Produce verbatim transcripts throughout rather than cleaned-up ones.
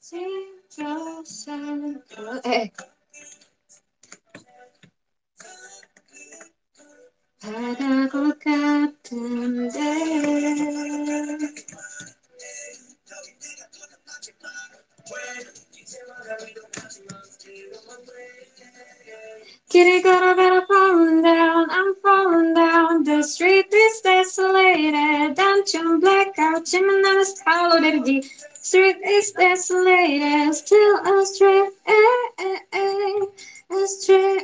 Eh, padaku katundek. Kitty got a better falling down, I'm falling down. The street is desolated. Dungeon blackout, Gemini hollow the street is desolated. Still astray, astray.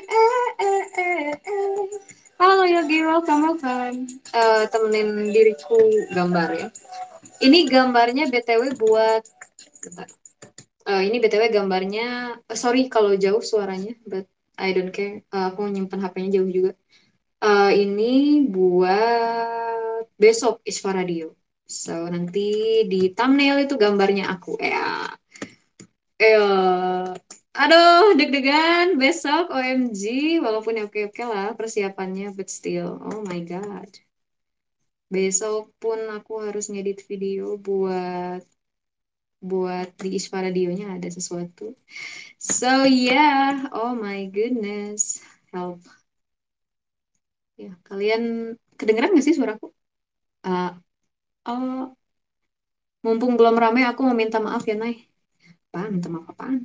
Halo Yogi, welcome, welcome. Eh, temenin diriku gambar ya. Ini gambarnya B T W buat. Bentar. Eh, ini B T W gambarnya. eh, sorry kalau jauh suaranya, but I don't care. Eh, aku nyimpan H P-nya jauh juga. Eh, ini buat besok Isfa Radio. So nanti di thumbnail itu gambarnya aku. Ya, eh, aduh, deg-degan besok O M G. Walaupun ya oke-oke lah persiapannya, but still, oh my god. Besok pun aku harus ngedit video buat buat di Isfa Radionya ada sesuatu. So yeah, oh my goodness, help. Ya, kalian kedengeran gak sih suaraku? Uh, oh, mumpung belum ramai, aku mau minta maaf ya, Nay. Apaan? Minta maaf apaan?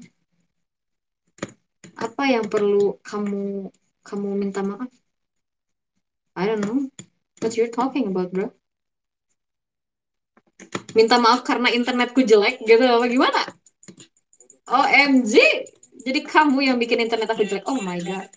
Apa yang perlu kamu kamu minta maaf? I don't know. What you're talking about, bro? Minta maaf karena internetku jelek gitu, apa gimana? O M G! Jadi kamu yang bikin internet aku jelek. Oh my god.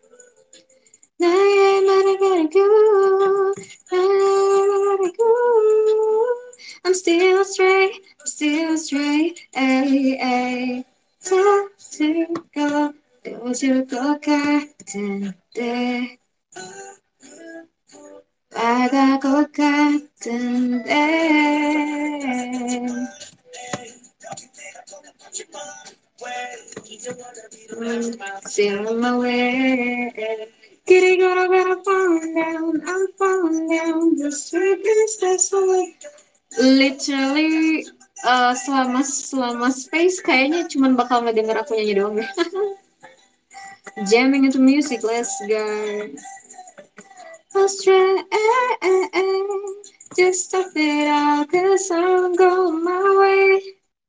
I'm still stray, I'm still stray, ay, ay. Time to go, doju katende. Padaku katende. Still on my way. Kitty gonna better falling down, I'm falling down. The street is desolate. Literally, uh, selama selama space kayaknya cuman bakal ngedenger aku nyanyi doang deh. Jamming into music, let's go. Astray, just stop it out, cause I'm going my way.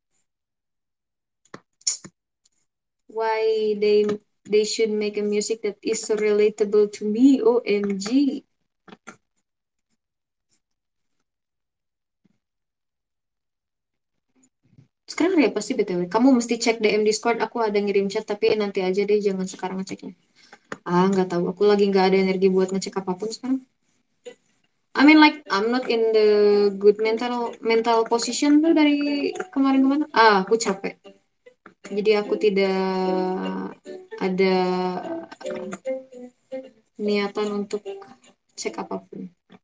Why they they should make a music that is so relatable to me? O M G. Sekarang hari apa sih B T W? Kamu mesti cek D M Discord. Aku ada ngirim chat, tapi nanti aja deh, jangan sekarang ngeceknya. Ah, nggak tahu. Aku lagi nggak ada energi buat ngecek apapun sekarang. I mean like I'm not in the good mental mental position tuh dari kemarin-kemarin. Ah, aku capek. Jadi aku tidak ada niatan untuk cek apapun.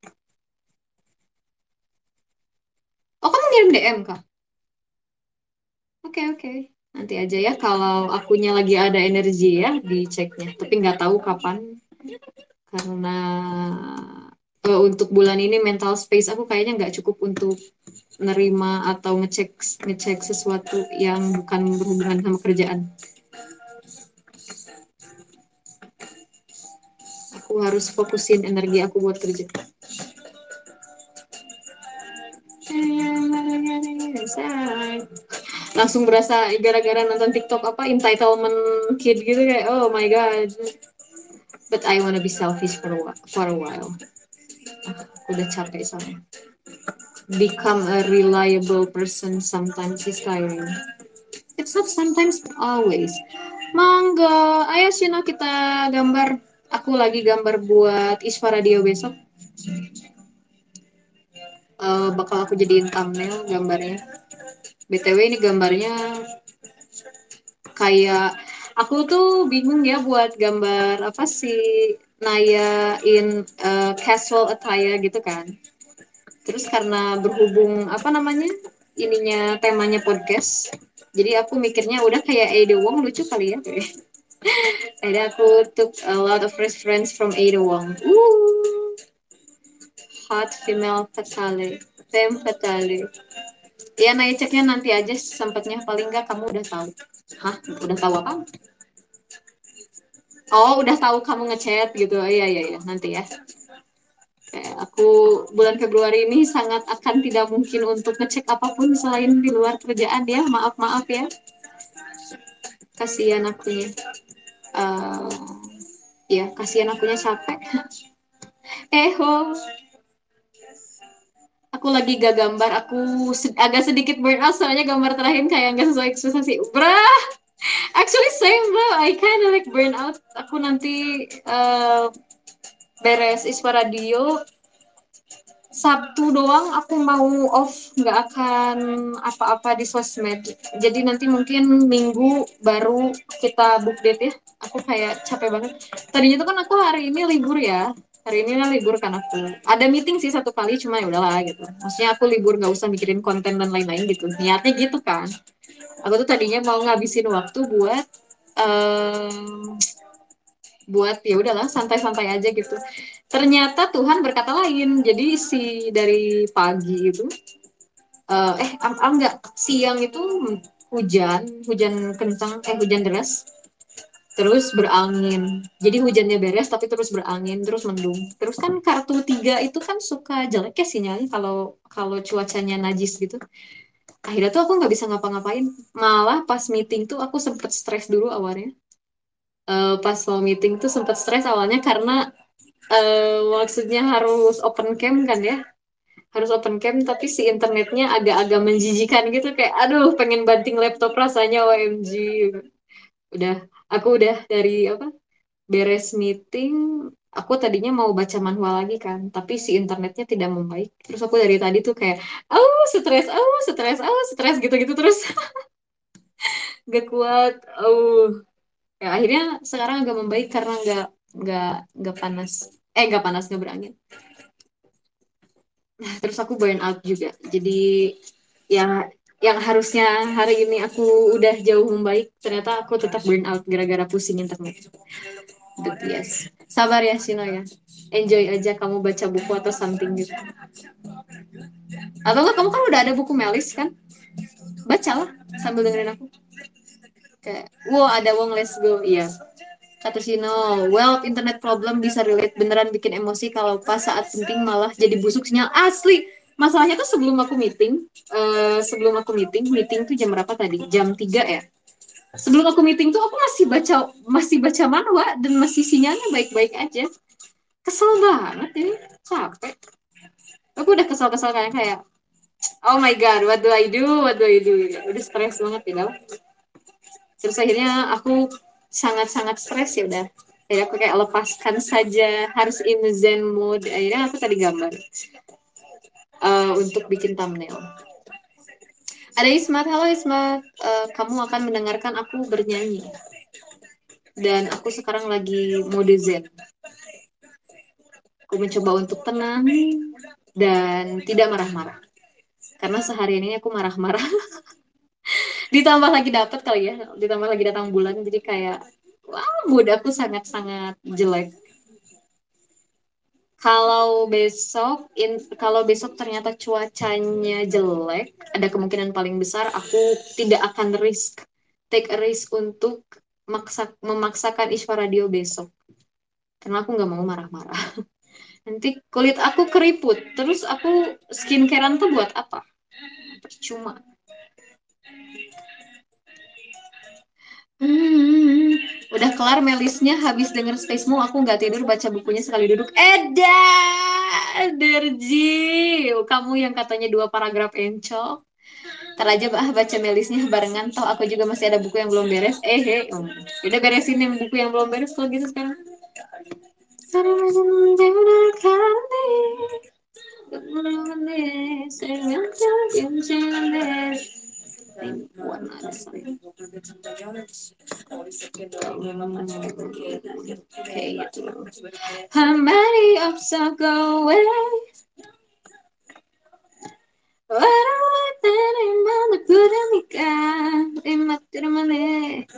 Oh, kamu ngirim D M, Kak? Oke, oke. Nanti aja ya kalau akunya lagi ada energi ya diceknya. Tapi nggak tahu kapan. Karena eh, untuk bulan ini mental space aku kayaknya nggak cukup untuk nerima atau ngecek ngecek sesuatu yang bukan berhubungan sama kerjaan. Aku harus fokusin energi aku buat kerja. Langsung berasa gara-gara nonton TikTok apa entitlement kid gitu kayak oh my god. But I wanna be selfish for a while. For a while. Aku udah capek soalnya. Become a reliable person sometimes is tiring. It's not sometimes, but always. Mangga, ayo Shino kita gambar. Aku lagi gambar buat Isfa Radio besok. Uh, bakal aku jadiin thumbnail gambarnya. B T W ini gambarnya kayak aku tuh bingung ya buat gambar apa sih Naya in uh, casual attire gitu kan. Terus karena berhubung apa namanya ininya temanya podcast, jadi aku mikirnya udah kayak Ada Wong lucu kali ya. Ada aku took a lot of reference from Ada Wong. Ooh, hot female fatale, femme fatale. Ya naik ceknya nanti aja sempatnya, paling nggak kamu udah tahu. Hah, udah tahu apa? Oh, udah tahu kamu ngechat gitu. Oh, iya iya iya, nanti ya. Kayak aku bulan Februari ini sangat akan tidak mungkin untuk ngecek apapun selain di luar kerjaan ya. Maaf maaf ya. Kasihan aku ya. Eh, ya kasihan akunya capek. Eh ho, aku lagi gak gambar. Aku se- agak sedikit burn out soalnya gambar terakhir kayak nggak sesuai ekspektasi. Brah, actually same bro. I kinda like burn out. Aku nanti eh, beres ISPA radio Sabtu doang aku mau off, nggak akan apa-apa di sosmed. Jadi nanti mungkin Minggu baru kita book date ya. Aku kayak capek banget. Tadinya tuh kan aku hari ini libur ya. Hari ini lah libur kan aku. Ada meeting sih satu kali, cuma ya udahlah gitu. Maksudnya aku libur nggak usah mikirin konten dan lain-lain gitu. Niatnya gitu kan. Aku tuh tadinya mau ngabisin waktu buat em, buat ya udahlah santai-santai aja gitu. Ternyata Tuhan berkata lain. Jadi si dari pagi itu eh eh am- am- enggak siang itu hujan, hujan kencang, eh hujan deras, terus berangin. Jadi hujannya beres tapi terus berangin, terus mendung. Terus kan kartu tiga itu kan suka jelek ya sinyalnya kalau kalau cuacanya najis gitu. Akhirnya tuh aku nggak bisa ngapa-ngapain. Malah pas meeting tuh aku sempet stres dulu awalnya. Eh, pas mau meeting tuh sempet stres awalnya karena eh, maksudnya harus open cam kan ya, harus open cam tapi si internetnya agak-agak menjijikan gitu kayak aduh pengen banting laptop rasanya O M G. Udah, aku udah dari apa, beres meeting, aku tadinya mau baca manual lagi kan tapi si internetnya tidak membaik, terus aku dari tadi tuh kayak oh stres, oh stres, oh stres gitu-gitu terus gak kuat. Oh ya akhirnya sekarang agak membaik karena nggak nggak nggak panas, eh nggak panas nggak berangin. Terus aku burn out juga. Jadi yang yang harusnya hari ini aku udah jauh membaik, ternyata aku tetap burn out gara-gara pusing internet. But yes, sabar ya Sino ya. Enjoy aja kamu baca buku atau something gitu. Atau enggak kamu kan udah ada buku Melis kan? Bacalah sambil dengerin aku. Kayak, wow ada Wong let's go. Iya. Kata Sino, well, internet problem bisa relate, beneran bikin emosi kalau pas saat penting malah jadi busuk sinyal asli. Masalahnya tuh sebelum aku meeting, eh, sebelum aku meeting, meeting tuh jam berapa tadi? Jam tiga ya. Sebelum aku meeting tuh aku masih baca masih baca manhwa dan masih sinyalnya baik-baik aja. Kesel banget ini, capek. Aku udah kesel-kesel kayak kayak, oh my god, what do I do? What do I do? Udah stres banget ya, you. Terus akhirnya aku sangat-sangat stres ya udah. Jadi aku kayak lepaskan saja, harus in zen mode. Akhirnya aku tadi gambar eh, untuk bikin thumbnail. Ada Ismat, halo Ismat. Eh, kamu akan mendengarkan aku bernyanyi. Dan aku sekarang lagi mode zen. Aku mencoba untuk tenang dan tidak marah-marah. Karena sehari ini aku marah-marah. Ditambah lagi dapat kali ya, ditambah lagi datang bulan. Jadi kayak, wah mood aku sangat-sangat jelek. Kalau besok, in, kalau besok ternyata cuacanya jelek, ada kemungkinan paling besar aku tidak akan risk, take a risk untuk maksa, memaksakan Isfa Radio besok. Karena aku nggak mau marah-marah. Nanti kulit aku keriput, terus aku skincarean tuh buat apa? Percuma. Hmm, udah kelar melisnya habis denger Spacemo aku nggak tidur baca bukunya sekali duduk. Edan, Derji, kamu yang katanya dua paragraf encok. Ntar aja bah baca melisnya barengan toh aku juga masih ada buku yang belum beres. Eh, he, oh. Udah beresin yang buku yang belum beres kalau gitu sekarang. Okay, how many ups are going? Orang pura immatirmane.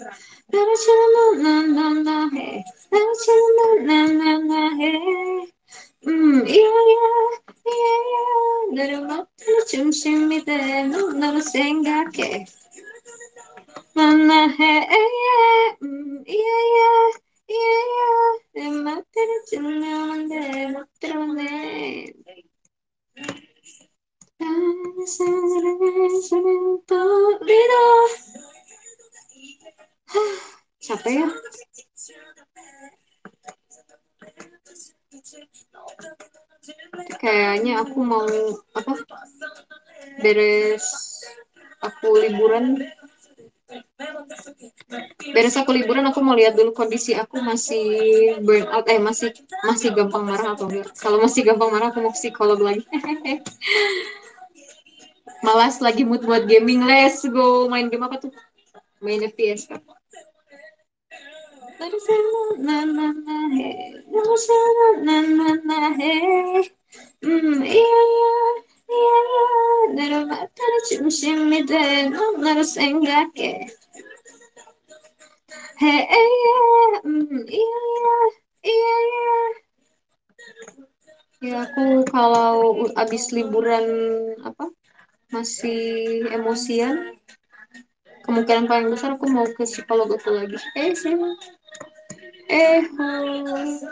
Hmm, iya iya iya iya, darumattara chumshimite no naru sengake. Mana he eh, mm, iya iya, iya iya, darumattara chumshimite no terane. Capek ya? Kayaknya aku mau apa? Beres aku liburan, beres aku liburan aku mau lihat dulu kondisi aku masih burn out eh masih masih gampang marah atau enggak. Kalau masih gampang marah aku mau psikolog lagi. Malas lagi mood buat gaming, let's go main game apa tuh? Main F P S kan. Na na na he, na na na he. Hmm, iya iya iya iya. Darumattara chumshimite no naru sengake. He iya, hmm, iya iya iya iya. Ya aku kalau abis liburan apa masih emosian, kemungkinan paling besar aku mau ke psikolog itu lagi. Eh sih, eh hmm,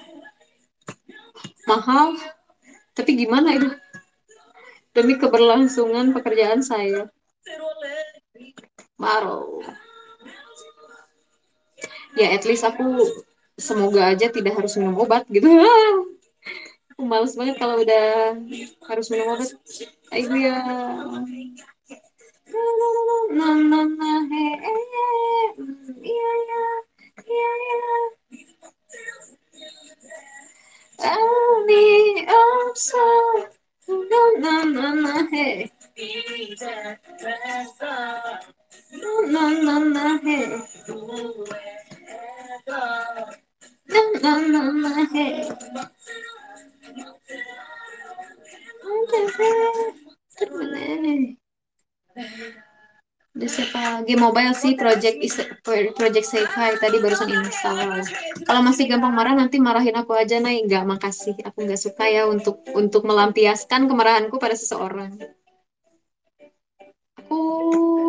mahal, tapi gimana itu demi keberlangsungan pekerjaan saya. Maro. Ya at least aku semoga aja tidak harus minum obat gitu. Aku males banget kalau udah harus minum obat. Ayo ya. Na na na he eh, eh, mm, iya iya iya iya. Ani also na na na na he na na na na he na na na na he. Ada siapa? Game mobile sih, Project is Project Sekai tadi barusan install. Kalau masih gampang marah nanti marahin aku aja, Nay. Nggak, makasih. Aku nggak suka ya untuk untuk melampiaskan kemarahanku pada seseorang. Aku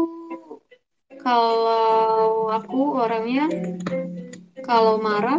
kalau aku orangnya kalau marah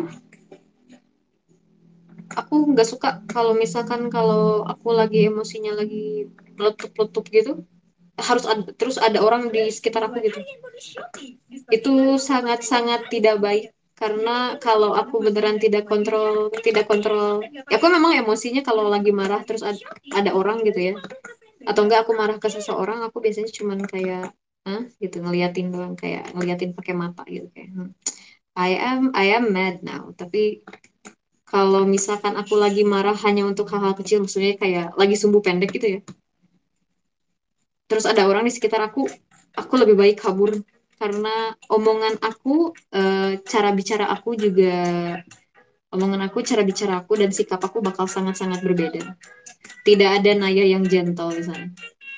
aku nggak suka kalau misalkan kalau aku lagi emosinya lagi meletup-letup gitu harus ada, terus ada orang di sekitar aku gitu. Itu sangat-sangat tidak baik karena kalau aku beneran tidak kontrol, tidak kontrol, ya aku memang emosinya kalau lagi marah terus ada, ada orang gitu ya. Atau enggak aku marah ke seseorang, aku biasanya cuman kayak Hah? Gitu ngeliatin doang kayak ngeliatin pakai mata gitu kayak hmm, I am I am mad now. Tapi kalau misalkan aku lagi marah hanya untuk hal-hal kecil, maksudnya kayak lagi sumbu pendek gitu ya, terus ada orang di sekitar aku, aku lebih baik kabur karena omongan aku, eh, cara bicara aku juga, omongan aku, cara bicara aku dan sikap aku bakal sangat-sangat berbeda. Tidak ada Naya yang gentle di sana.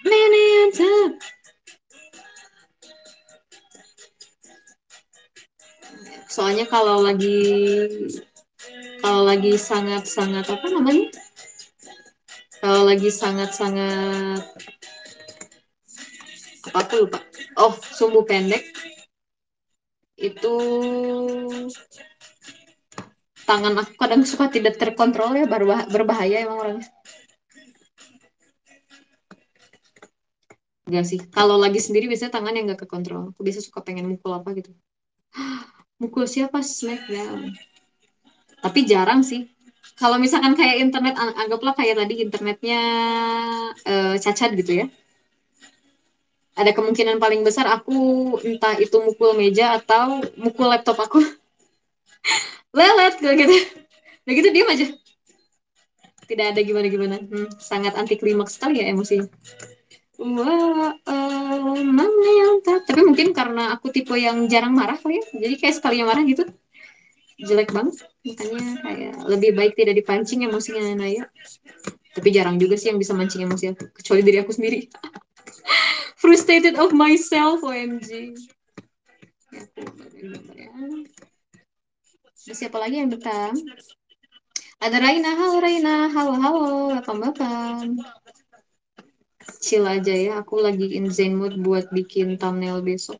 Soalnya kalau lagi kalau lagi sangat-sangat apa namanya? Kalau lagi sangat-sangat apa aku lupa. Oh, sumbu pendek itu tangan aku kadang suka tidak terkontrol ya, berbah- berbahaya emang orangnya. Enggak sih. Kalau lagi sendiri biasanya tangan yang nggak kekontrol. Aku biasa suka pengen mukul apa gitu. Mukul siapa? Smackdown. Tapi jarang sih. Kalau misalkan kayak internet, an- anggaplah kayak tadi internetnya eh, cacat gitu ya. Ada kemungkinan paling besar aku entah itu mukul meja atau mukul laptop aku. Lelet kayak gitu. Udah gitu diam aja. Tidak ada gimana-gimana. Hmm, sangat anti klimaks sekali ya emosinya. Wah, eh, mana yang tak? Tapi mungkin karena aku tipe yang jarang marah kali ya. Jadi kayak sekalinya marah gitu jelek banget. Makanya kayak lebih baik tidak dipancing emosinya Naya. Tapi jarang juga sih yang bisa mancing emosi aku. Kecuali diri aku sendiri. Frustrated of myself, O M G. Ya, aku gambar ya. Terus siapa lagi yang datang? Ada Raina, halo Raina, halo halo, welcome welcome. Chill aja ya, aku lagi in zen mood buat bikin thumbnail besok.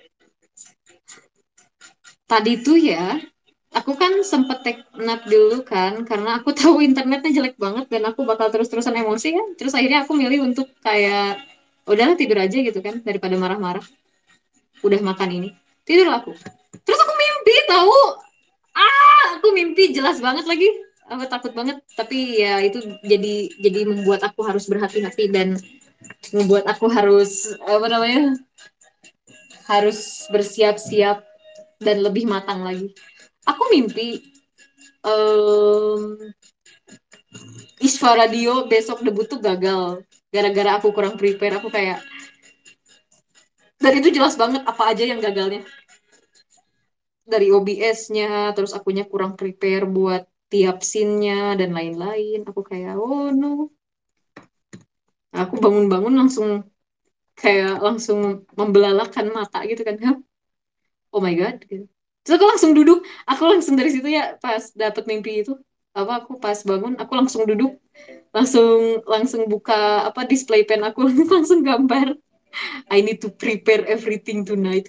Tadi tuh ya, aku kan sempet take nap dulu kan, karena aku tahu internetnya jelek banget dan aku bakal terus-terusan emosi kan. Terus akhirnya aku milih untuk kayak, udahlah tidur aja gitu kan, daripada marah-marah. Udah makan ini, tidur aku. Terus aku mimpi tahu, ah, aku mimpi jelas banget lagi. Aku takut banget, tapi ya itu jadi jadi membuat aku harus berhati-hati dan membuat aku harus apa namanya harus bersiap-siap dan lebih matang lagi. Aku mimpi um, Isfa Radio besok debut tuh gagal gara-gara aku kurang prepare. Aku kayak dan itu jelas banget apa aja yang gagalnya dari O B S-nya, terus akunya kurang prepare buat tiap scene-nya dan lain-lain. Aku kayak oh no, aku bangun-bangun langsung kayak langsung membelalakan mata gitu kan. Hah? Oh my god gitu. Terus aku langsung duduk, aku langsung dari situ ya pas dapet mimpi itu apa aku pas bangun aku langsung duduk, langsung langsung buka apa display pen aku langsung gambar I need to prepare everything tonight.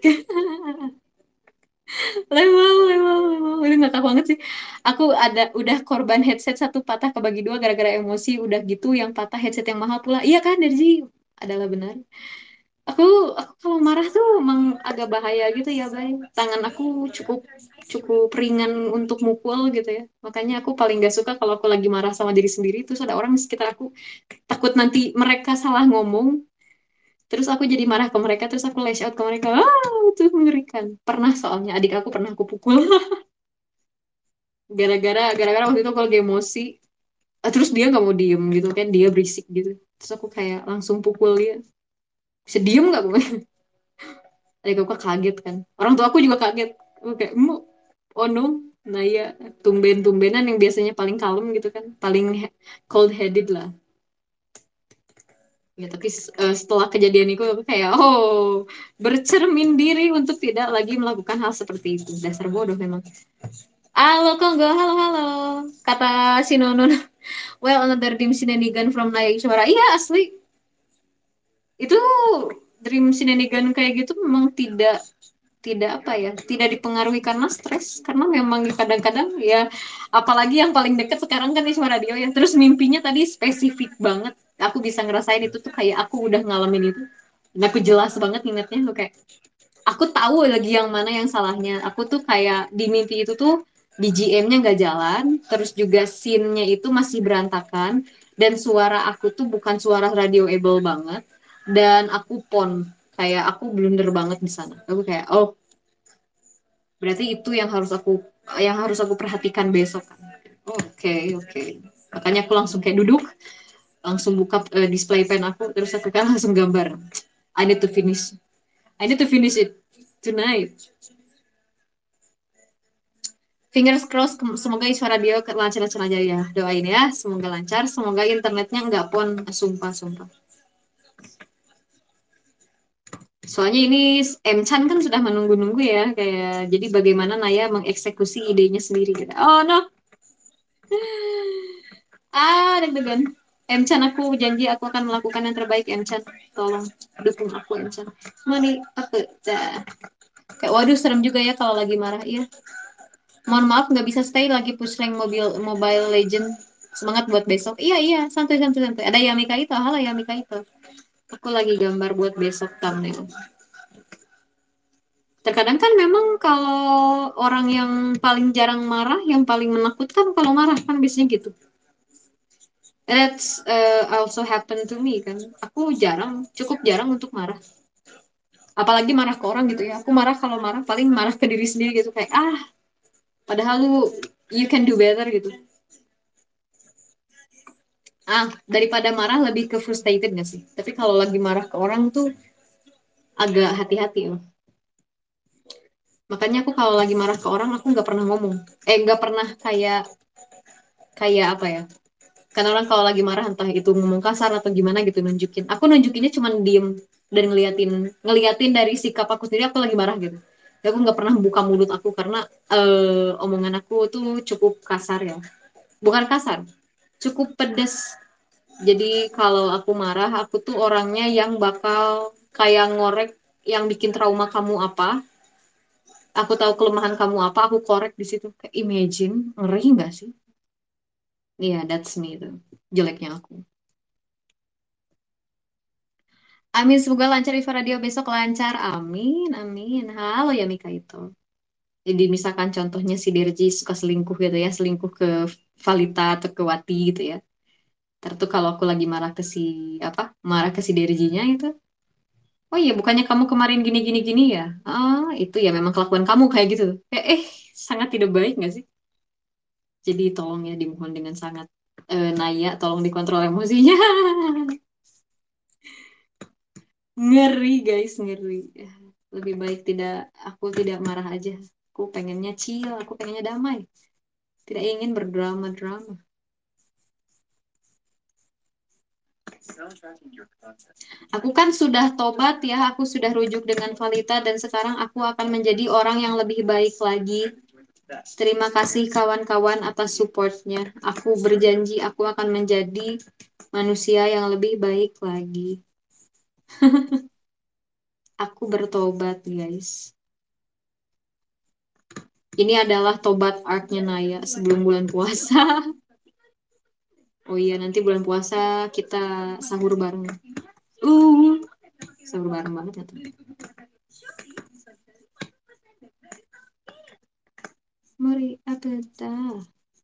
Level level level ini ngakak banget sih. Aku ada udah korban headset satu patah kebagi dua gara-gara emosi, udah gitu yang patah headset yang mahal pula, iya kan dari adalah benar. Aku aku kalau marah tuh emang agak bahaya gitu ya, Bay. Tangan aku cukup cukup ringan untuk mukul gitu ya. Makanya aku paling gak suka kalau aku lagi marah sama diri sendiri terus ada orang di sekitar aku, takut nanti mereka salah ngomong. Terus aku jadi marah ke mereka, terus aku lash out ke mereka. Ah, itu mengerikan. Pernah soalnya adik aku pernah aku pukul gara-gara gara-gara waktu itu aku lagi emosi. Ah, terus dia nggak mau diem gitu kan, dia berisik gitu. Terus aku kayak langsung pukul dia. Bisa diem nggak gue? Adik aku kaget kan. Orang tua aku juga kaget. Aku kayak, "Mu, oh no." Nah ya, tumben-tumbenan yang biasanya paling kalem gitu kan. Paling cold headed lah. Ya, tapi eh, setelah kejadian itu aku kayak, oh, bercermin diri untuk tidak lagi melakukan hal seperti itu. Dasar bodoh memang. Halo Konggo, halo halo. Kata si Nunun, well another dream shenanigan from Naya Suara. Iya asli. Itu dream shenanigan kayak gitu memang tidak tidak apa ya, tidak dipengaruhi karena stres, karena memang kadang-kadang ya, apalagi yang paling deket sekarang kan Isma Radio ya, terus mimpinya tadi spesifik banget, aku bisa ngerasain itu tuh kayak aku udah ngalamin itu dan aku jelas banget ingetnya tuh kayak aku tahu lagi yang mana yang salahnya. Aku tuh kayak di mimpi itu tuh B G M-nya nggak jalan, terus juga scene-nya itu masih berantakan, dan suara aku tuh bukan suara radioable banget, dan aku pon, kayak aku blunder banget di sana. Aku kayak, oh, berarti itu yang harus aku yang harus aku perhatikan besok kan. Oke, okay, oke. Okay. Makanya aku langsung kayak duduk, langsung buka uh, display pen aku, terus aku kan langsung gambar. I need to finish. I need to finish it tonight. Fingers crossed, semoga suara dia lancar-lancar aja ya. Doain ya, semoga lancar. Semoga internetnya nggak pon, sumpah, sumpah. Soalnya ini M-Chan kan sudah menunggu-nunggu ya, kayak jadi bagaimana Naya mengeksekusi idenya sendiri gitu. Oh no, ah deg-degan. M-Chan aku janji aku akan melakukan yang terbaik M-Chan. Tolong dukung aku M-Chan. Mani aku dah. Kayak waduh serem juga ya kalau lagi marah. Iya. Mohon maaf nggak bisa stay lagi push rank mobil Mobile Legend. Semangat buat besok. Iya iya santai santai santai. Ada Yamika itu, halo Yamika itu. Aku lagi gambar buat besok thumbnail. Terkadang kan memang kalau orang yang paling jarang marah, yang paling menakutkan kalau marah kan biasanya gitu. That's uh, also happen to me kan. Aku jarang, cukup jarang untuk marah. Apalagi marah ke orang gitu ya. Aku marah kalau marah paling marah ke diri sendiri gitu kayak ah, padahal lu you can do better gitu. Ah, daripada marah lebih ke frustrated gak sih? Tapi kalau lagi marah ke orang tuh agak hati-hati loh. Makanya aku kalau lagi marah ke orang aku nggak pernah ngomong. Eh nggak pernah kayak kayak apa ya? Karena orang kalau lagi marah entah itu ngomong kasar atau gimana gitu nunjukin. Aku nunjukinnya cuma diem dan ngeliatin ngeliatin dari sikap aku sendiri aku lagi marah gitu. Jadi aku nggak pernah buka mulut aku karena eh, omongan aku tuh cukup kasar ya. bukan kasar, cukup pedes. Jadi kalau aku marah, aku tuh orangnya yang bakal kayak ngorek yang bikin trauma kamu apa, aku tahu kelemahan kamu apa, aku korek di situ. Kayak imagine, ngeri nggak sih? Iya, yeah, that's me tuh. Jeleknya aku. Amin, semoga lancar Iva Radio besok lancar. Amin, amin. Halo ya Mika itu. Jadi misalkan contohnya si Derji suka selingkuh gitu ya, selingkuh ke Valita atau ke Wati gitu ya. Ntar tuh kalau aku lagi marah ke si apa? Marah ke si Derjinya itu. Oh iya, bukannya kamu kemarin gini gini gini ya? Ah, itu ya memang kelakuan kamu kayak gitu. Eh, eh sangat tidak baik nggak sih? Jadi tolong ya dimohon dengan sangat eh, Naya, tolong dikontrol emosinya. Ngeri guys, ngeri. Lebih baik tidak, aku tidak marah aja. Aku pengennya chill, aku pengennya damai. Tidak ingin berdrama-drama. Aku kan sudah tobat ya, aku sudah rujuk dengan Valita dan sekarang aku akan menjadi orang yang lebih baik lagi. Terima kasih kawan-kawan atas supportnya. Aku berjanji aku akan menjadi manusia yang lebih baik lagi. Aku bertobat, guys. Ini adalah tobat artnya Naya sebelum bulan puasa. Oh iya, nanti bulan puasa kita sahur bareng. Uh, sahur bareng banget ya tuh. Mari apa dah?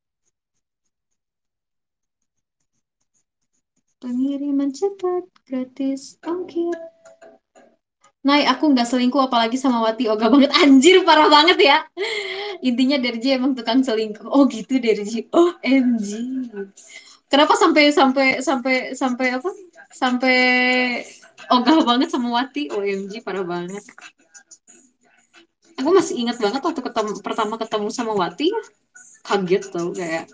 Pengiriman cepat gratis ongkir. Nay, aku nggak selingkuh apalagi sama Wati Oga banget. Anjir, parah banget ya. Intinya Derji emang tukang selingkuh. Oh gitu Derji. Oh M G. Kenapa sampai sampai sampai sampai apa? Sampai ogah banget sama Wati. O M G, parah banget. Aku masih ingat banget waktu ketemu, pertama ketemu sama Wati. Kaget tau kayak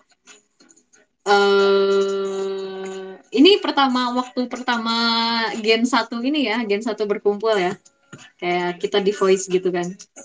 eh ini pertama waktu pertama Gen satu ini ya, Gen satu berkumpul ya. Kayak kita di voice gitu kan.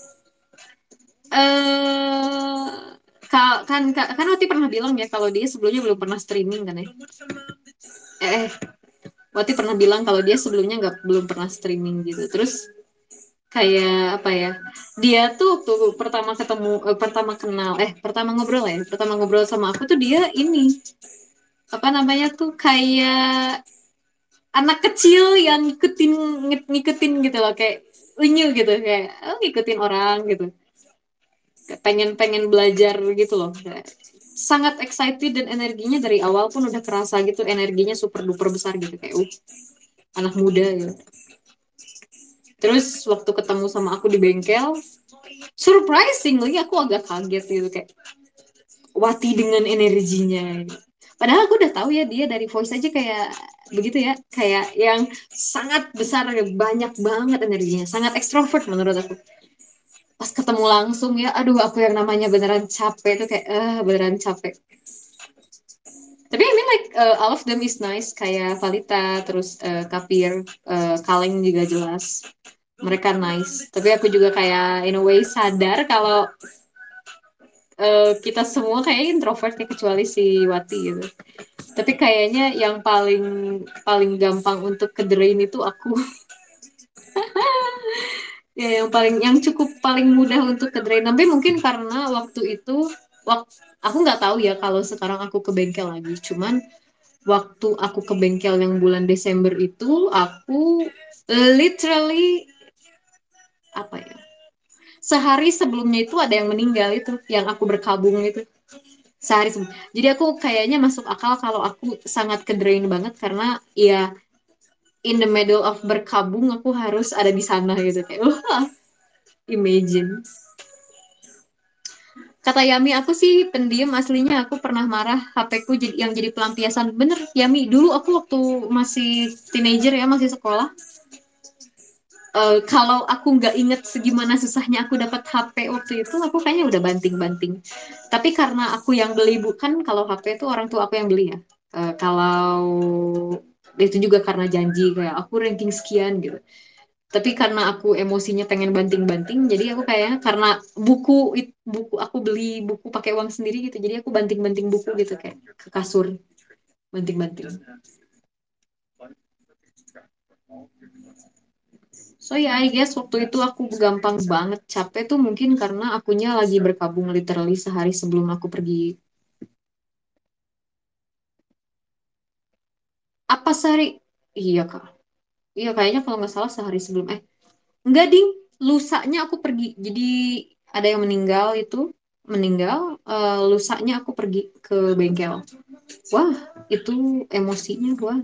Eh ka- kan ka- kan Wati pernah bilang ya kalau dia sebelumnya belum pernah streaming kan ya. Eh, eh, Wati pernah bilang kalau dia sebelumnya nggak belum pernah streaming gitu. Terus kayak apa ya? Dia tuh waktu pertama ketemu, eh, pertama kenal, eh pertama ngobrol ya, pertama ngobrol sama aku tuh dia ini apa namanya tuh kayak anak kecil yang ngikutin ng- ngikutin gitu loh kayak unyu gitu kayak oh, ngikutin orang gitu. Kayak pengen pengen belajar gitu loh. Kayak sangat excited dan energinya dari awal pun udah kerasa gitu energinya super duper besar gitu kayak uh anak muda gitu. Terus waktu ketemu sama aku di bengkel, surprisingly aku agak kaget gitu kayak Wati dengan energinya. Padahal aku udah tahu ya dia dari voice aja kayak begitu ya, kayak yang sangat besar, banyak banget energinya, sangat ekstrovert menurut aku. Pas ketemu langsung ya, aduh aku yang namanya beneran capek tuh kayak eh beneran capek. Tapi I mean like uh, all of them is nice kayak Valita, terus uh, Kapir, uh, Kaleng juga jelas. Mereka nice. Tapi aku juga kayak in a way sadar kalau uh, kita semua kayak introvert ya kecuali si Wati gitu. Tapi kayaknya yang paling paling gampang untuk ke drain itu aku. Ya yang paling yang cukup paling mudah untuk ke drain. Tapi mungkin karena waktu itu waktu aku nggak tahu ya kalau sekarang aku ke bengkel lagi. Cuman waktu aku ke bengkel yang bulan Desember itu aku literally apa ya? Sehari sebelumnya itu ada yang meninggal itu, yang aku berkabung itu. Sehari sebelum. Jadi aku kayaknya masuk akal kalau aku sangat ke drain banget karena ya in the middle of berkabung aku harus ada di sana gitu kayak wah imagine. Kata Yami aku sih pendiam aslinya aku pernah marah H P ku jadi yang jadi pelampiasan bener Yami dulu aku waktu masih teenager ya masih sekolah. Eh, kalau aku nggak inget segimana susahnya aku dapat H P waktu itu aku kayaknya udah banting-banting tapi karena aku yang beli bukan kalau H P itu orang tua aku yang beli ya. Eh, kalau itu juga karena janji kayak aku ranking sekian gitu. Tapi karena aku emosinya pengen banting-banting, jadi aku kayaknya karena buku it- buku aku beli buku pakai uang sendiri gitu, jadi aku banting-banting buku gitu kayak ke kasur, banting-banting. So ya, I guess waktu itu aku gampang banget capek tuh mungkin karena akunya lagi berkabung literally sehari sebelum aku pergi. Apa sehari? Iya kak. Iya kayaknya kalau nggak salah sehari sebelum. Eh, enggak ding. Lusanya aku pergi. Jadi ada yang meninggal itu meninggal. Eh, lusanya aku pergi ke bengkel. Wah, itu emosinya wah.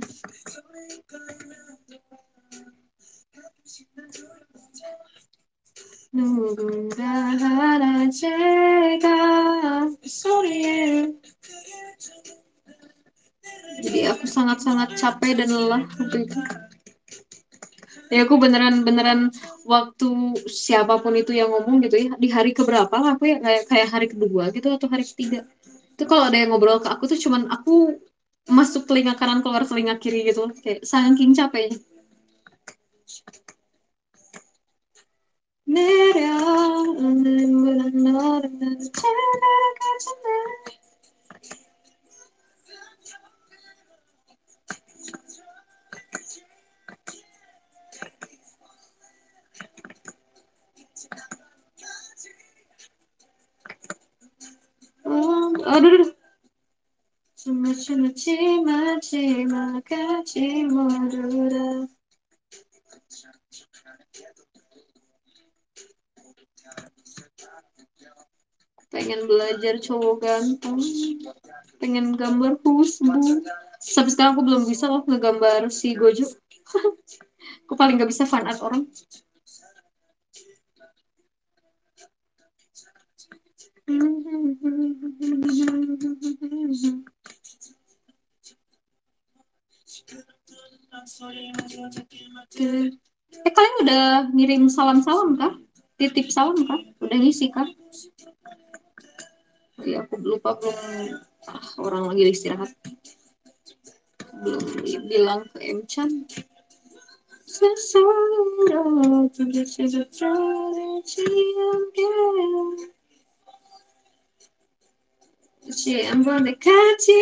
누군가 제가 소리에 jadi aku sangat-sangat capek dan lelah waktu itu. Ya aku beneran beneran waktu siapapun itu yang ngomong gitu ya di hari keberapa lah aku ya kayak kayak hari kedua gitu atau hari ketiga. Itu kalau ada yang ngobrol ke aku tuh cuman aku masuk telinga kanan keluar telinga kiri gitu kayak saking capeknya. Oh, aduh, aduh. Pengen belajar cowok ganteng, pengen gambar husbu. Sampai sekarang aku belum bisa loh ngegambar si Gojo. Aku paling gak bisa fan art orang. Eh kalian udah ngirim salam-salam kah? Titip salam kah? Udah ngisi kah? Iya aku lupa belum. Ah, orang lagi istirahat belum bilang ke M Chan. Seseorang tidak sejahtera siang mendekati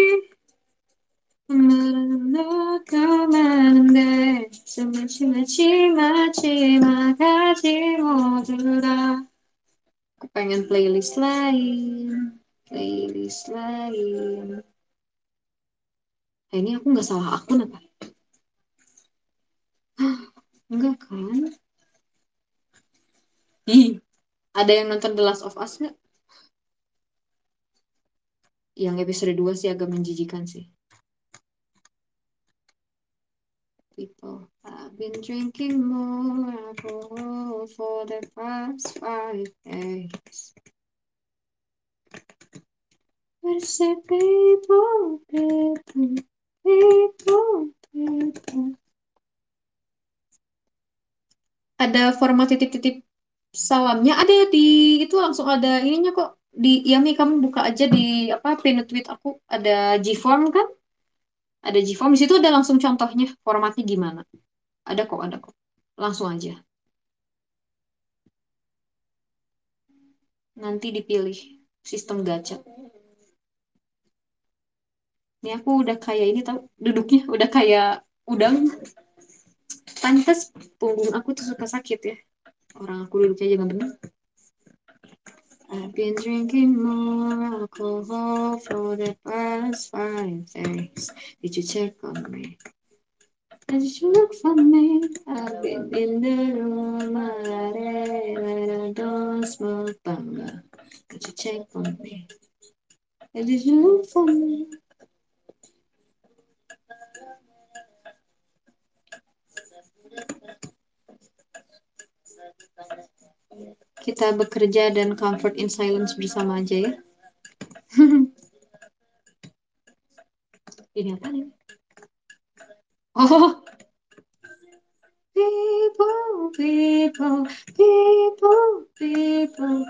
menakaman Cima-cima-cima kasih modular. Aku pengen playlist lain, playlist lain. Eh, ini aku nggak salah akun apa? Enggak kan? Ih, ada yang nonton The Last of Us nggak? Yang episode dua sih agak menjijikan sih. People, I've been drinking more alcohol for the past five days. But say people, people, people, people. Ada format titip-titip salamnya ada di itu langsung ada ininya kok di Yami kamu buka aja di apa pinned tweet aku ada Gform kan ada Gform di situ ada langsung contohnya formatnya gimana ada kok ada kok langsung aja nanti dipilih sistem gacha ini aku udah kayak ini tau duduknya udah kayak udang pantas punggung aku tuh suka sakit ya orang aku duduknya aja nggak bener. I've been drinking more alcohol for the past five days. Did you check on me? Did you look for me? I've been in the room, I don't smoke banga. Did you check on me? Did you look for me? Kita bekerja dan comfort in silence bersama aja ya. Ini apa nih? Oh, people, people, people, people.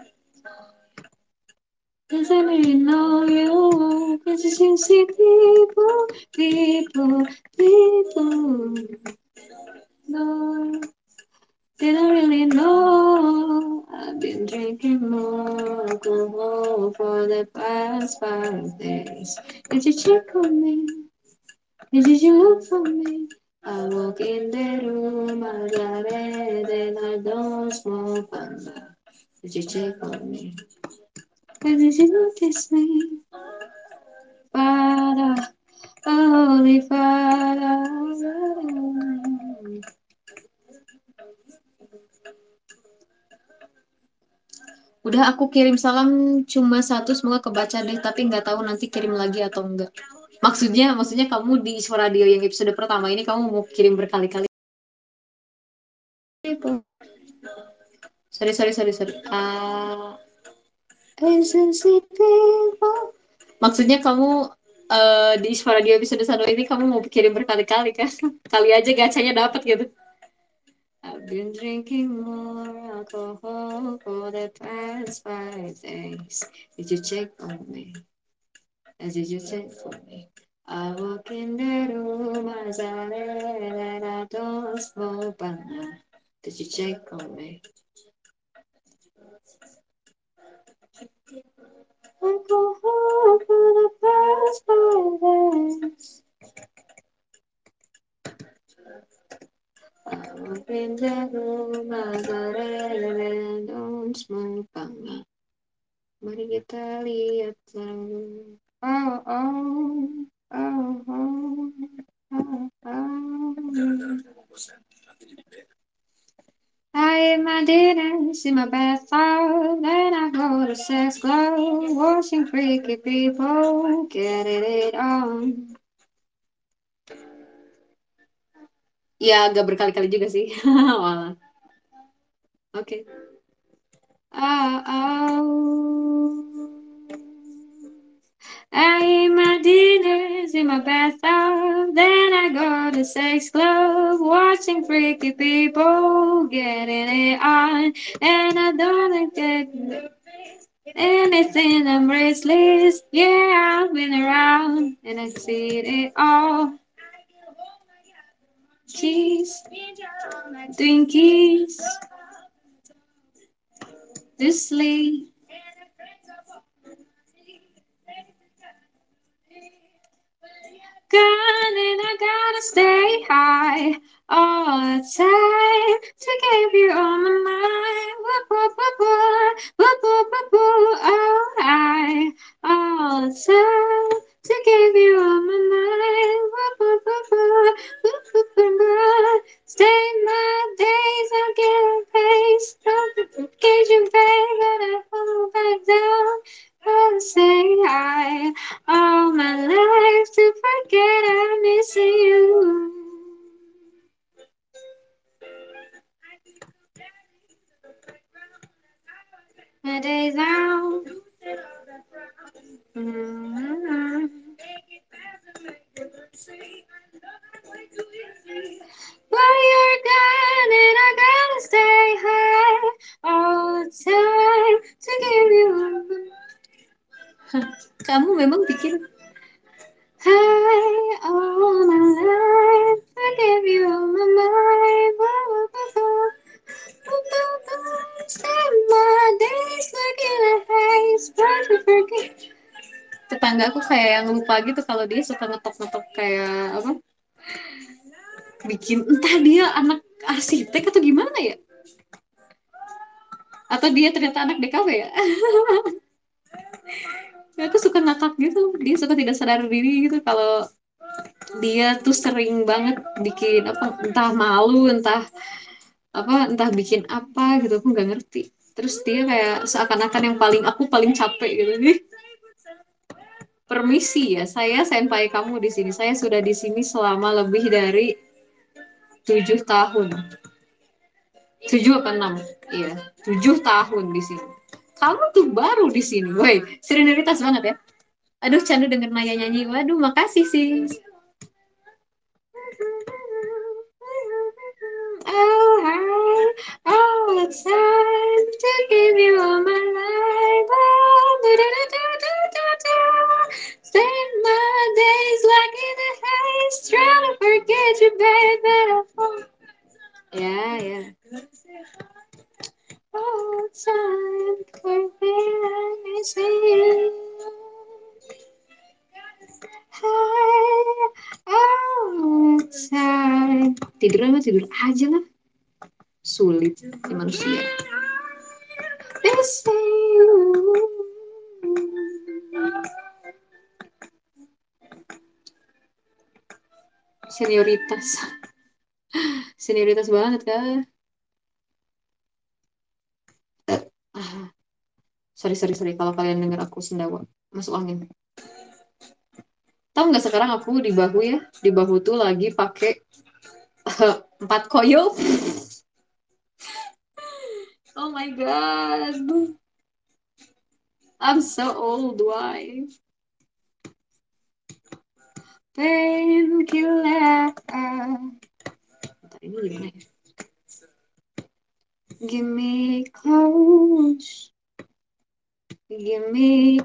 Cause I really know you. Cause you see people, people, people. No. Didn't really know I've been drinking more alcohol for the past five days. Did you check on me? Did you look for me? I walk in the room, I got it, and I don't smoke banda. Did you check on me? Or did you notice me? Father, Holy Father. Udah aku kirim salam cuma satu, semoga kebaca deh, tapi nggak tahu nanti kirim lagi atau enggak. Maksudnya, maksudnya kamu di Iswa Radio yang episode pertama ini kamu mau kirim berkali-kali. Sorry, sorry, sorry, sorry. Ah, maksudnya kamu eh, di Iswa Radio episode satu ini kamu mau kirim berkali-kali kan? Kali aja gacanya dapat gitu. I've been drinking more alcohol for the past five days. Did you check on me? Did you check for me? I walk in the room as I let I don't smoke banana. Did you check on me? Alcohol for the past five days. I walk in the room as I let I don't smoke banana. Mari kita lihat lalu. Oh, oh, oh, oh, oh, oh. I my dinner, see my bathtub, then I go to sex club, watching freaky people get it on. Ya, agak berkali-kali juga sih. Walah. Oke. Okay. Oh, oh. I eat my dinners in my bathtub, then I go to sex club, watching freaky people getting it on, and I don't get anything. I'm restless. Yeah, I've been around and I've seen it all. Keys, Twinkies, to sleep. Gone and I gotta stay high all the time to keep you on my mind. Whoop, whoop, whoop, whoop, whoop, whoop, whoop, whoop, oh, high all the time to keep you on my mind. Whoop, whoop, whoop, whoop, whoop, whoop, whoop, whoop. Stay my days, I'll get a pace. Don't get you back, gotta hold back down. I'll say hi all my life to forget I'm missing you. My days out. Mm-hmm. But you're gone and I gotta stay high all the time to give you. Kamu memang bikin high all my life. I give you all my mind. Spend my days looking at haze, trying to forget. Tetangga aku kayak yang lupa gitu kalau dia suka ngetok-ngetok kayak apa? Bikin entah dia anak arsitek atau gimana ya? Atau dia ternyata anak D K W ya? Ya, aku suka ngakak gitu. Dia suka tidak sadar diri gitu kalau dia tuh sering banget bikin apa entah malu entah apa entah bikin apa gitu aku nggak ngerti terus dia kayak seakan-akan yang paling aku paling capek gitu nih. Permisi ya, saya senpai kamu di sini, saya sudah di sini selama lebih dari tujuh tahun. Tujuh apa enam? Iya, tujuh tahun di sini. Kamu tuh baru di sini, woi, senioritas banget ya. Aduh, Candu denger Naya nyanyi, waduh, makasih sih. Oh, hi, all the time to give you all my life. Oh, da, da, da, da, da, da. Spend my days like in a haze, trying to forget you, baby. Yeah, yeah. Tidur ama tidur aja lah. Sulit di manusia. Senioritas. Senioritas banget kan. Ah, sorry sorry sorry kalau kalian dengar aku sendawa masuk angin. Tahu nggak sekarang aku di bahu ya, di bahu tuh lagi pakai uh, empat koyo. Oh my god, I'm so old. Why? Painkiller. Bentar, ini gimana ya? Give me close. Give me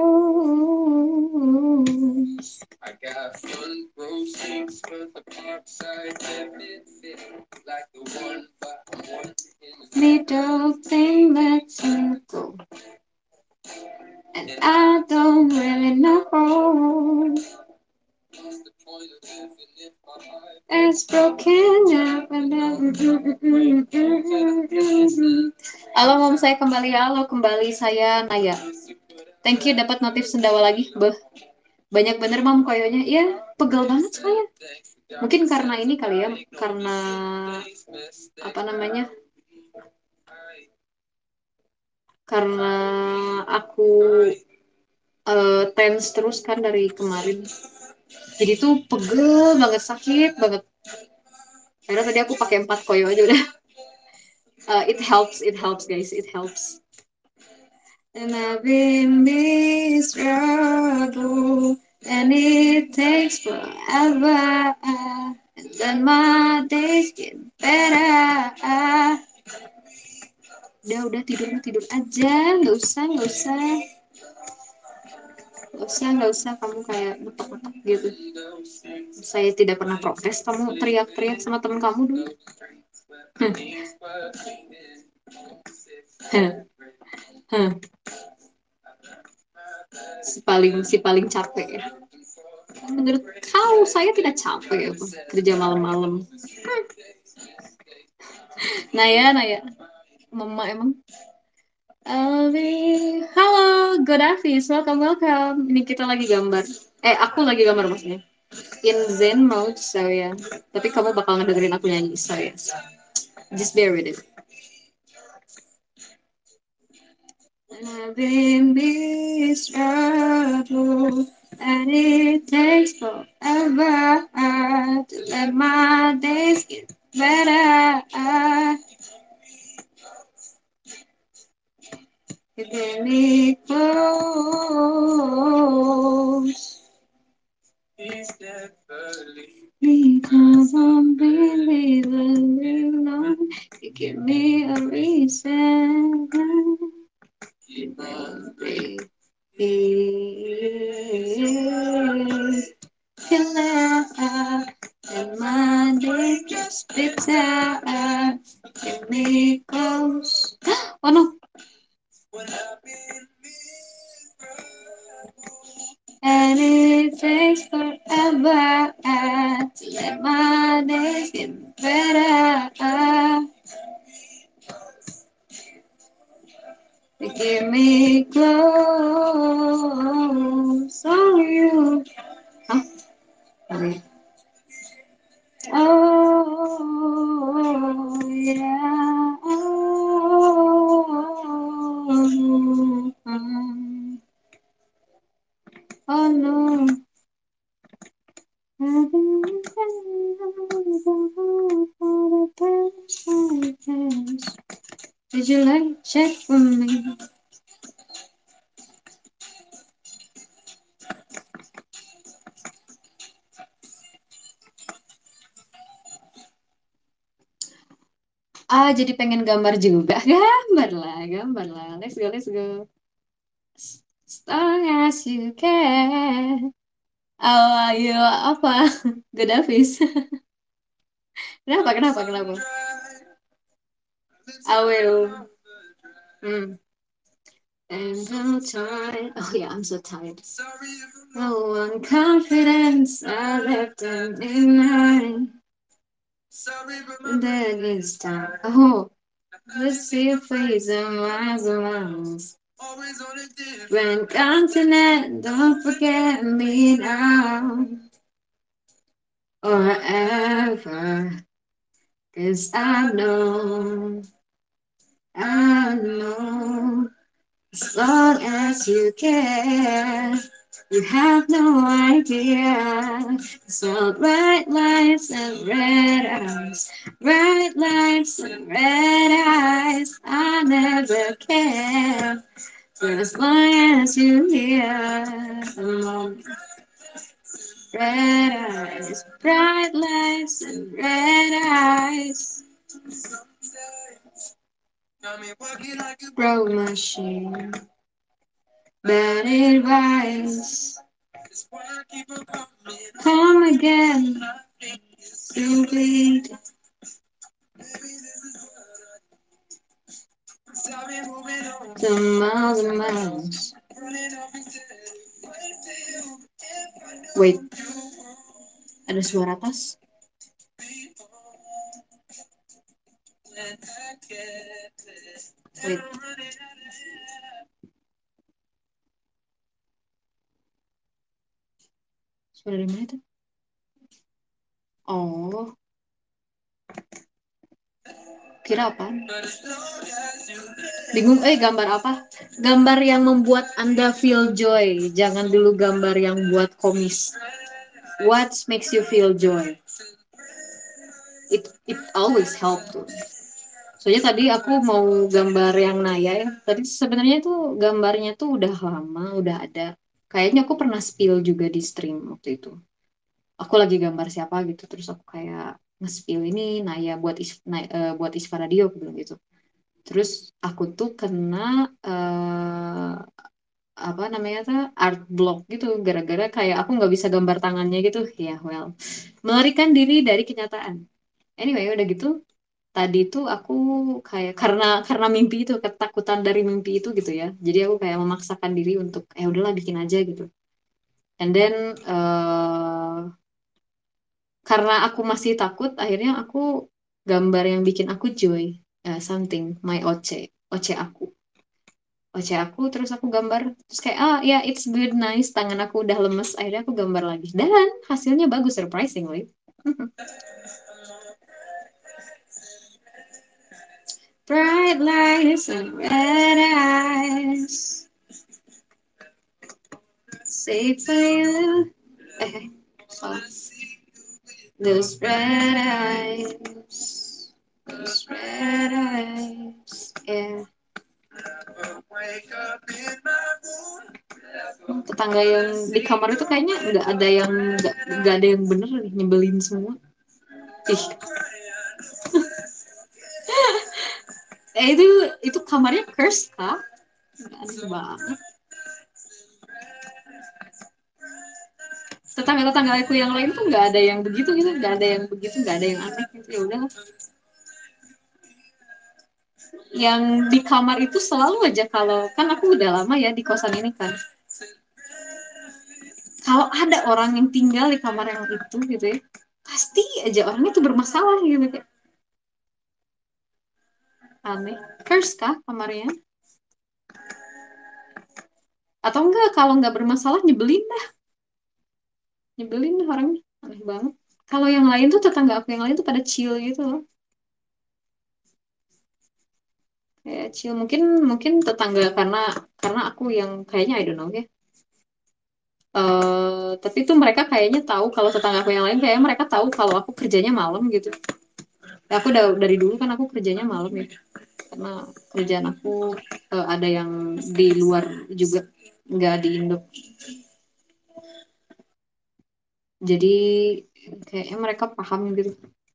close. I got front row seats, but the parkside didn't fit like the one by one in the little thing that's simple. And I don't really know. It's broken up and then... Halo mom, saya kembali. Halo kembali, saya Naya. Thank you, dapat notif sendawa lagi. Beh, banyak bener mam koyonya. Iya, pegel banget saya. Mungkin karena ini kali ya, karena apa namanya? Karena aku uh, tense terus kan dari kemarin. Jadi tuh pegel banget, sakit banget. Karena tadi aku pakai empat koyo aja udah. Uh, it helps, it helps guys, it helps. And I've been miserable, and it takes forever. And then my days get better. Udah, udah tidur, tidur aja, nggak usah, nggak usah, nggak usah, nggak usah kamu kayak betok-betok gitu. Saya tidak pernah protes, kamu teriak-teriak sama temen kamu dulu. Si paling si paling capek ya. Menurut kau saya tidak capek ya, apa? Kerja malam-malam. Naya, Naya, mama emang. Alvi, halo, good Hafiz, welcome, welcome. Ini kita lagi gambar. Eh, aku lagi gambar maksudnya. In Zen mode, so ya. Yeah. Tapi kamu bakal ngedengerin aku nyanyi, so yes. Just bear with it. I've been miserable, and it takes forever to let my days get better. You get me close. Because I'm really, really long. You give me a reason. Keep on breathing. Killer. And my day gets bitter. Get me close. Oh no. And it takes forever to let my days get better. You keep me close. Oh, you. Huh? Okay. Oh, yeah. Oh, oh no. I've been Did you like check for me? Ah, jadi pengen gambar juga. Gambar lah, gambar lah. Let's go, let's go. As long as you can. Oh, ayo, apa? Good Hafiz. Kenapa, kenapa, kenapa? I will. Hmm. And I'm tired. Oh yeah, I'm so tired. No one confidence I left them in line. Then it's time. Oh, let's see your face and miles and miles. When continent, don't forget me now or ever. Cause I know, I know, as long as you care, you have no idea. So bright lights and red eyes, bright lights and red eyes, I never care. For as long as you hear, red eyes, bright lights and red eyes. Broke machine, bad advice. Come again, you bleed. The miles and miles. Wait, ada suara tas? Wait. Suara dari mana itu? Oh, kira apa? Bingung, eh gambar apa? Gambar yang membuat Anda feel joy. Jangan dulu gambar yang buat komis. What makes you feel joy? It it always help tuh. Soalnya tadi aku mau gambar yang Naya ya. Tadi sebenarnya tuh gambarnya tuh udah lama, udah ada. Kayaknya aku pernah spill juga di stream waktu itu. Aku lagi gambar siapa gitu, terus aku kayak nge-spill ini Naya buat is, Naya, eh, buat Isfa Radio aku bilang gitu. Terus aku tuh kena eh, apa namanya tuh art block gitu gara-gara kayak aku nggak bisa gambar tangannya gitu. Ya well, melarikan diri dari kenyataan. Anyway, udah gitu tadi tuh aku kayak karena karena mimpi itu ketakutan dari mimpi itu gitu ya jadi aku kayak memaksakan diri untuk eh udahlah bikin aja gitu and then eh karena aku masih takut akhirnya aku gambar yang bikin aku joy eh, something my oce oce aku oce aku terus aku gambar terus kayak ah ya it's good nice tangan aku udah lemes akhirnya aku gambar lagi dan hasilnya bagus surprisingly. Bright lights and red eyes. Say for you. Eh, so those red eyes. Those red eyes. Yeah. Tetangga yang di kamar itu kayaknya nggak ada yang nggak nggak ada yang bener nih, nyebelin semua. Ih, eh itu itu kamarnya curse kah? Aneh banget. Tetangga-tetangga aku yang lain tuh nggak ada yang begitu gitu, nggak ada yang begitu, nggak ada yang aneh gitu. Ya udah, yang di kamar itu selalu aja kalau kan aku udah lama ya di kosan ini kan. Kalau ada orang yang tinggal di kamar yang itu gitu ya, pasti aja orang itu bermasalah gitu kayak aneh. Curse kah kamarnya? Atau enggak kalau nggak bermasalah nyebelin dah, nyebelin dah orangnya. Aneh banget. Kalau yang lain tuh tetangga aku yang lain tuh pada chill gitu loh. Kayak chill mungkin mungkin tetangga karena karena aku yang kayaknya I don't know ya. Eh tapi tuh mereka kayaknya tahu kalau tetangga aku yang lain kayaknya mereka tahu kalau aku kerjanya malam gitu. Ya, aku udah dari dulu kan aku kerjanya malam ya. Karena kerjaan aku eh, ada yang di luar juga nggak di Indo. Jadi kayaknya mereka paham gitu.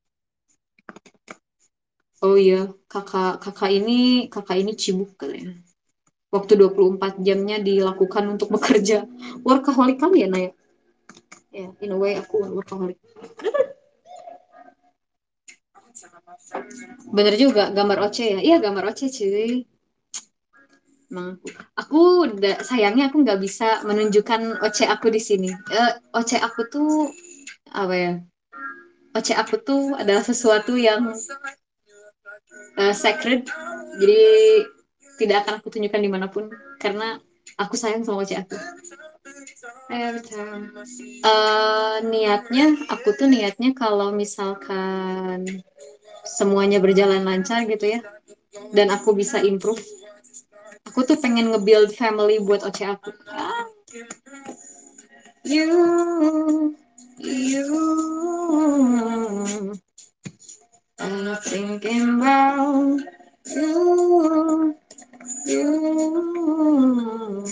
Oh iya, kakak kakak ini kakak ini cibuk katanya. Waktu dua puluh empat jamnya dilakukan untuk bekerja. Workaholic kali ya, Naya? Ya, in a way aku workaholic. Bener juga, gambar Oce ya. Iya, gambar Oce cuy. Emang aku, aku udah sayangnya aku nggak bisa menunjukkan O C aku di sini. Eh, O C aku tuh apa ya? O C aku tuh adalah sesuatu yang eh, sacred, jadi tidak akan aku tunjukkan dimanapun karena aku sayang sama O C aku. Every time. Eh, niatnya, aku tuh niatnya kalau misalkan semuanya berjalan lancar gitu ya, dan aku bisa improve, aku tuh pengen nge-build family buat O C aku. Ah, you, you, I'm thinking about you, you.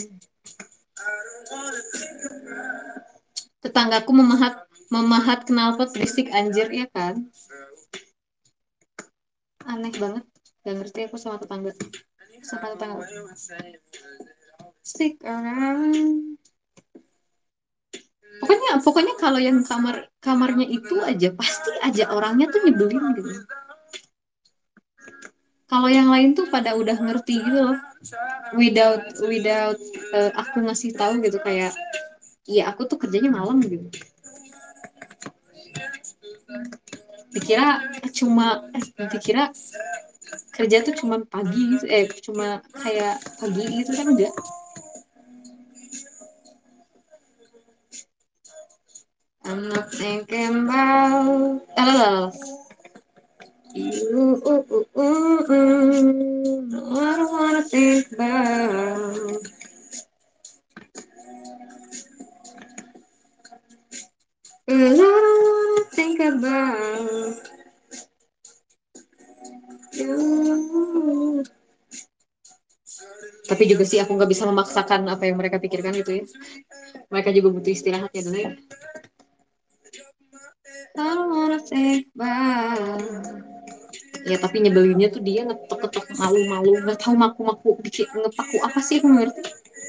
Tetanggaku memahat memahat knalpot berisik anjir ya kan? Aneh banget. Gak ngerti aku sama tetangga. Sama tetangga. Stick around. Pokoknya pokoknya kalau yang kamar kamarnya itu aja pasti aja orangnya tuh nyebelin gitu. Kalau yang lain tuh pada udah ngerti gitu loh. Without without eh, aku ngasih tahu gitu kayak iya aku tuh kerjanya malam gitu. Dikira cuma eh, dikira kerja tuh cuma pagi gitu, eh cuma kayak pagi gitu kan enggak. I'm not thinking about alah, you, uh, uh, uh, uh, I don't wanna think about. I don't wanna think about you. Tapi juga sih aku nggak bisa memaksakan apa yang mereka pikirkan gitu ya. Mereka juga butuh istirahat ya dulu ya. I don't wanna think about. Ya tapi nyebelinnya tuh dia ngetok-ngetok malu-malu, nggak tahu maku-maku bikin ngepaku apa sih aku nggak ngerti.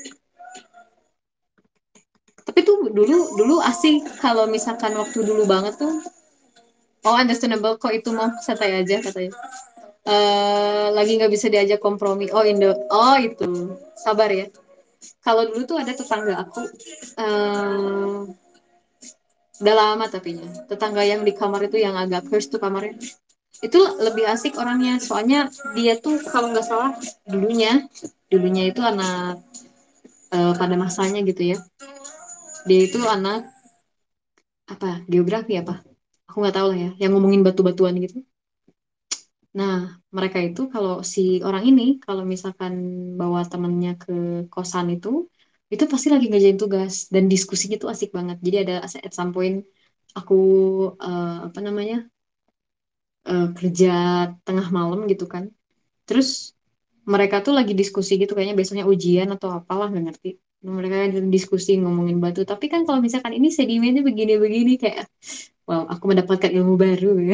Tapi tuh dulu dulu asik kalau misalkan waktu dulu banget tuh. Oh, understandable kok itu mau santai aja katanya. Eh lagi nggak bisa diajak kompromi. Oh, Indo. Oh, itu. Sabar ya. Kalau dulu tuh ada tetangga aku, eh udah lama tapi ya. Tetangga yang di kamar itu yang agak curse tuh kamarnya. Itu lebih asik orangnya. Soalnya dia tuh kalau nggak salah dulunya, dulunya itu anak eh, pada masanya gitu ya. Dia itu anak apa? Geografi apa? Aku nggak tahu lah ya. Yang ngomongin batu-batuan gitu. Nah, mereka itu kalau si orang ini kalau misalkan bawa temennya ke kosan itu, itu pasti lagi ngerjain tugas dan diskusinya tuh asik banget. Jadi ada at some point aku eh, apa namanya eh, kerja tengah malam gitu kan. Terus mereka tuh lagi diskusi gitu kayaknya besoknya ujian atau apalah nggak ngerti. Nah, mereka diskusi ngomongin batu. Tapi kan kalau misalkan ini sedimennya begini-begini kayak, wow, aku mendapatkan ilmu baru ya.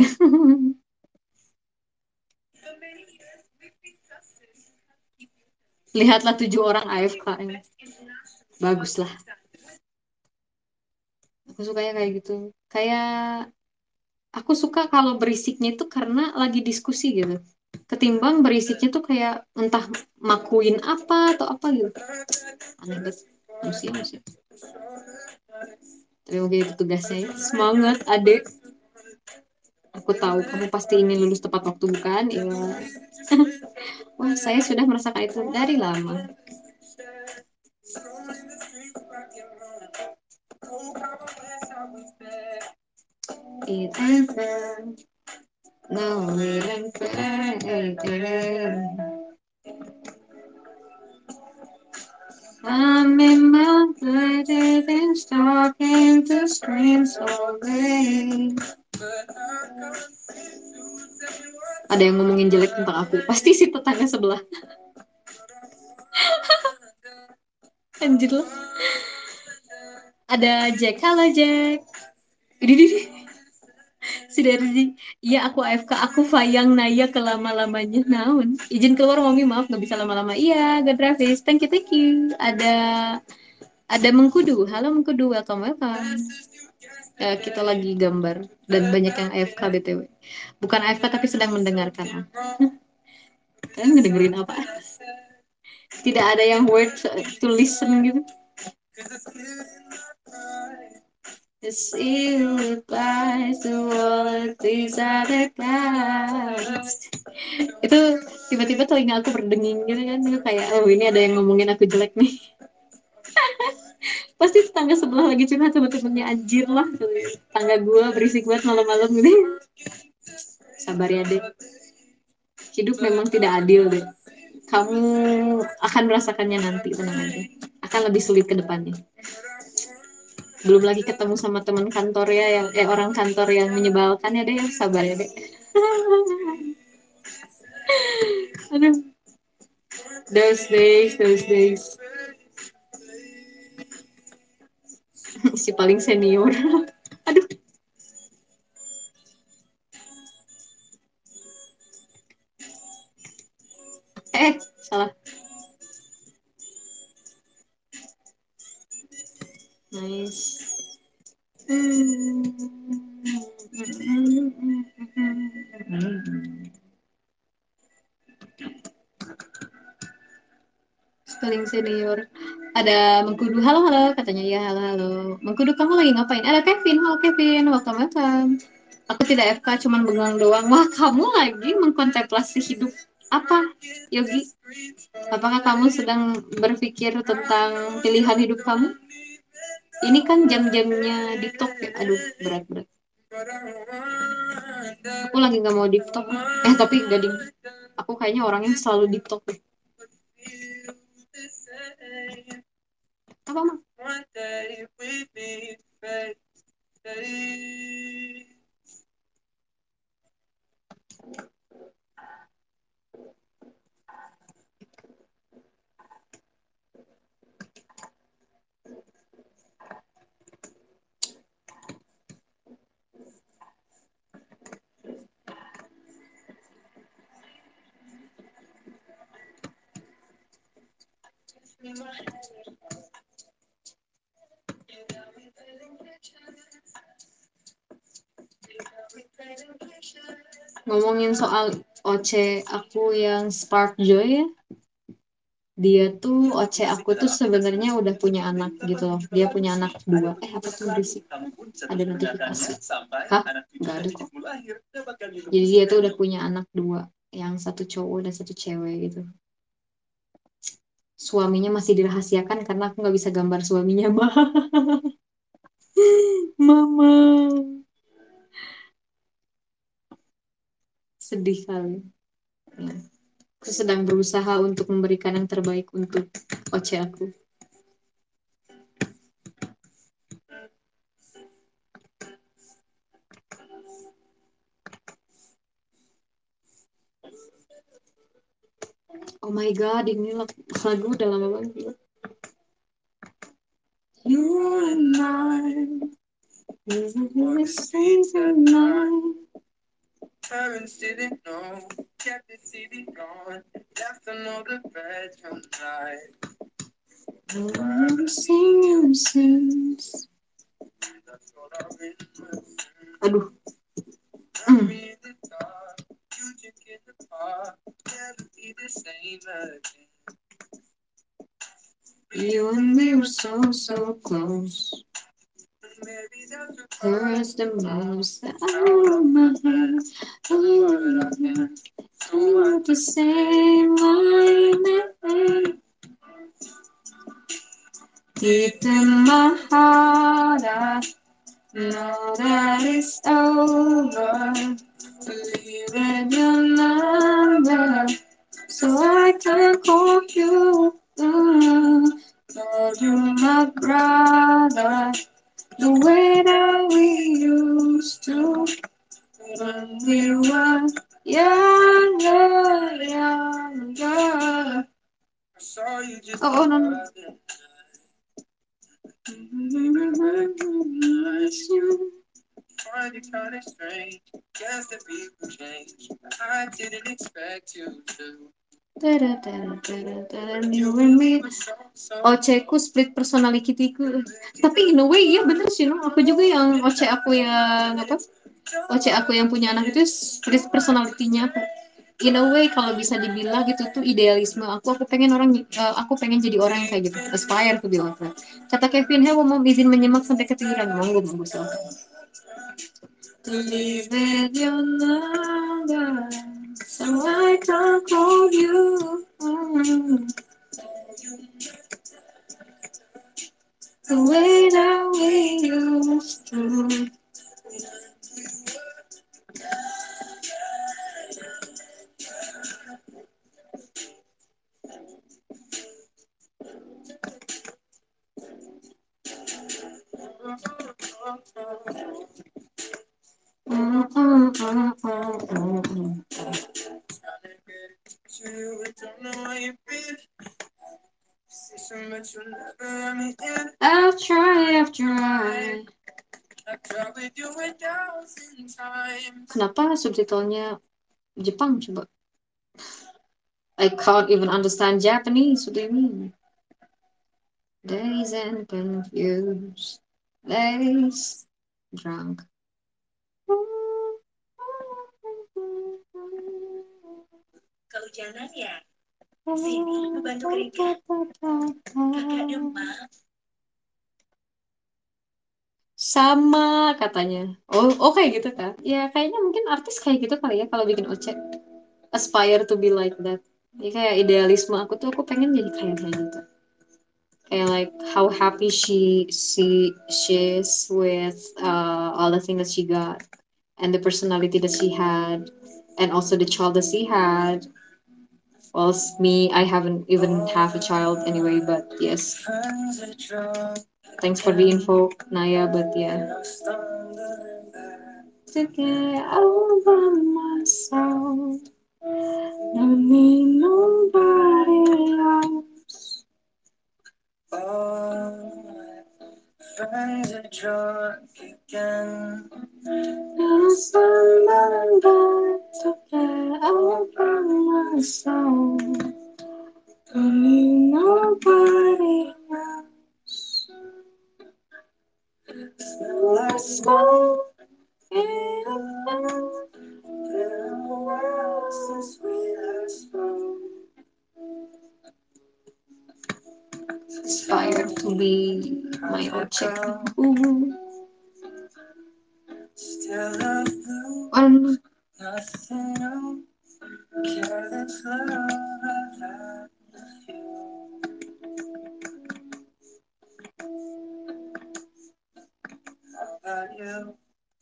Lihatlah tujuh orang A F K. Baguslah. Aku sukanya kayak gitu. Kayak aku suka kalau berisiknya itu karena lagi diskusi gitu. Ketimbang berisiknya tuh kayak entah makuin apa atau apa gitu. Aneh banget. Manusia, manusia. Tapi mungkin itu tugasnya ya. Semangat, adek. Aku tahu kamu pasti ingin lulus tepat waktu bukan? Ya. Wah, saya sudah merasakan itu dari lama. It ain't fair. No, it ain't fair. I'm in my bed and starting to scream so late. Ada yang ngomongin jelek tentang aku. Pasti si tetangga sebelah. Anjir loh. Ada Jack. Halo Jack. Ini dia. Si Derji. Iya aku A F K. Aku Fayang Naya kelama-lamanya. Naon. Izin keluar mami maaf nggak bisa lama-lama. Iya, gak Travis. Thank you, thank you. Ada ada Mengkudu. Halo Mengkudu. Welcome, welcome. Eh, kita lagi gambar dan banyak yang A F K B T W. Bukan A F K tapi sedang mendengarkan. Kalian ngedengerin apa? Tidak ada yang worth to listen gitu. It's you replies to all these other guys. Itu tiba-tiba telinga aku berdenging gitu kan, kayak oh ini ada yang ngomongin aku jelek nih. Pasti tetangga sebelah lagi curhat sama temennya, anjir lah gitu. Tangga gue berisik banget malam-malam gitu. Sabar ya deh, hidup memang tidak adil deh. Kamu akan merasakannya nanti, tenang aja. Akan lebih sulit ke depannya. Belum lagi ketemu sama teman kantor ya, yang eh, orang kantor yang menyebalkan ya deh, sabar ya deh. Aduh, those days, those days. Si paling senior. Aduh, eh salah. Nice. Hmm. Paling senior. Ada Mengkudu, halo halo, katanya ya halo halo. Mengkudu kamu lagi ngapain? Ada Kevin, halo Kevin, welcome welcome. Aku tidak F K, cuman bengong doang. Wah, kamu lagi mengkontemplasi hidup apa, Yogi? Apakah kamu sedang berpikir tentang pilihan hidup kamu? Ini kan jam-jamnya di TikTok ya. Aduh, berat-berat. Aku lagi nggak mau di TikTok. Eh, tapi gading. Aku kayaknya orang yang selalu di TikTok deh. Apa, Mak? Ngomongin soal O C aku yang Spark Joy ya, dia tuh O C aku tuh sebenarnya udah punya anak gitu loh. Dia punya anak dua. Eh apa tuh berisik? Ada notifikasi. Hah? Nggak ada kok. Jadi dia tuh udah punya anak dua, yang satu cowok dan satu cewek gitu. Suaminya masih dirahasiakan karena aku nggak bisa gambar suaminya, mah. Mama. Sedih kali. Ya. Aku sedang berusaha untuk memberikan yang terbaik untuk O C aku. Oh my god, ini lagu udah lama banget. You and I, we say tonight. Parents didn't know, kept the T V on, left another bedroom night. I'm singing since. Aduh. Mm. You and me were so, so close. Hurts the most. Oh, my hands. Oh, my hands. Oh, the same line. Deep in my heart, I know that it's over. Leaving your number so I can call you. Mm. Call you my brother, the way that we used to when we were younger, younger. Oh, oh no, no. Find it kind of strange. Guess that people change. I didn't expect you to. Tada, tada, tada, tada, you and me. O C ku split personality ku. Tapi in a way iya bener sih, no. Aku juga yang O C aku yang apa? O C aku yang punya anak itu split personality-nya aku. in a way kalau bisa dibilang gitu tuh idealisme aku aku pengen orang eh, aku pengen jadi orang yang kayak gitu, aspire to be like that. Kata Kevin, hey mau izin menyimak sampai ketinggian, monggo monggo silakan. Live with your lover, so I can call you. Mm. The way that we used to. Mm, mm, mm, mm, mm. I've tried, I've tried. Kenapa subtitlenya Jepang coba? I can't even understand Japanese. What do you mean? Days and confused. Days drunk. Kehujanan ya? Sini, aku bantu keringkan. Kakak demam. Sama katanya. Oh, oh kayak gitu kan? Ya kayaknya mungkin artis kayak gitu kali ya kalau bikin oce. Aspire to be like that. Ya kayak idealisme aku tuh aku pengen jadi kayak kayak gitu. Kayak like how happy she she she is with uh, all the things that she got and the personality that she had and also the child that she had. Whilst me, I haven't even have a child anyway, but yes. Thanks for the info, Naya, but yeah. To get over myself, don't need nobody else. Friends are drunk again. There's someone back to get over myself. Don't need nobody else. Smell like smoke in a lamp. There was a sweeter smoke. Inspired to be my own chick. Ooh. Still love blue. Um, nothing new. Careless love I've had with you. How about you?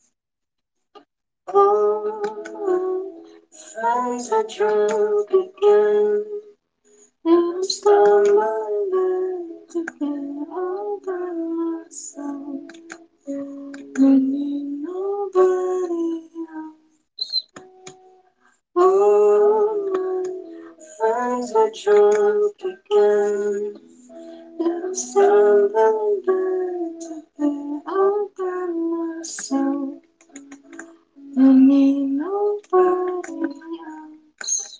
Oh, friends are drunk again. I'm stumbling back to get all by myself. Don't need nobody else. Oh, my friends are drunk again. I'm stumbling back to get all by myself. Don't need nobody else.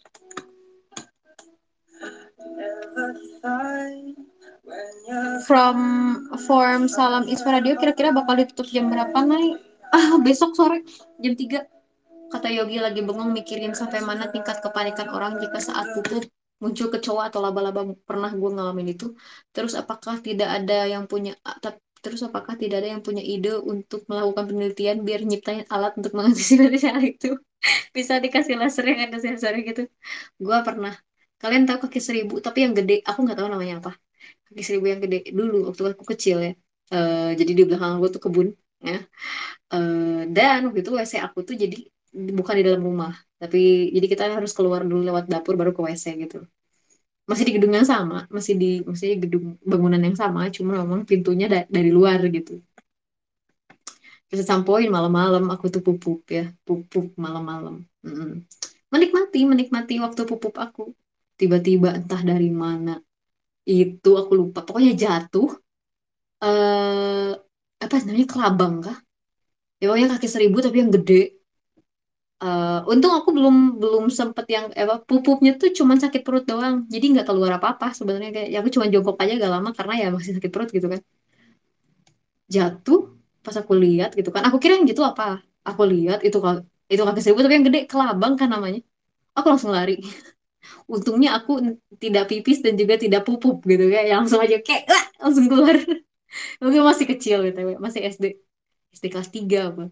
Never thought From Form Salam Iswa Radio kira-kira bakal ditutup jam berapa, Nay? Ah, besok sore jam tiga. Kata Yogi lagi bengong mikirin sampai mana tingkat kepanikan orang jika saat tutup muncul kecoa atau laba-laba. Pernah gue ngalamin itu. Terus apakah tidak ada yang punya atap- terus apakah tidak ada yang punya ide untuk melakukan penelitian biar nyiptain alat untuk mengantisipasi hal itu? Bisa dikasih laser yang ada sensornya gitu. Gue pernah. Kalian tahu kaki seribu tapi yang gede, aku nggak tahu namanya apa. Kaki seribu yang gede dulu waktu aku kecil ya. Eh, jadi di belakang gue tuh kebun ya. Eh, dan waktu itu W C aku tuh jadi bukan di dalam rumah, tapi jadi kita harus keluar dulu lewat dapur baru ke W C gitu. Masih di gedung yang sama, masih di masih di gedung bangunan yang sama, cuma memang pintunya da- dari luar gitu. Terus sampoin malam-malam aku tuh pupuk ya, pupuk malam-malam. Mm-mm. Menikmati, menikmati waktu pupuk aku. Tiba-tiba entah dari mana itu aku lupa, pokoknya jatuh. Eh apa namanya kelabang kah? Ya pokoknya kaki seribu tapi yang gede. Eh, untung aku belum belum sempet yang eh, apa pupuknya tuh cuman sakit perut doang, jadi nggak keluar apa-apa sebenarnya kayak ya aku cuma jongkok aja gak lama karena ya masih sakit perut gitu kan. Jatuh pas aku lihat gitu kan, aku kira yang gitu apa, aku lihat itu kak itu kaki seribu tapi yang gede kelabang kan namanya. Aku langsung lari. Untungnya aku tidak pipis dan juga tidak pupuk gitu ya. Yang langsung aja kayak "Wah!" langsung keluar. Mungkin masih kecil gitu, masih S D. S D kelas tiga apa.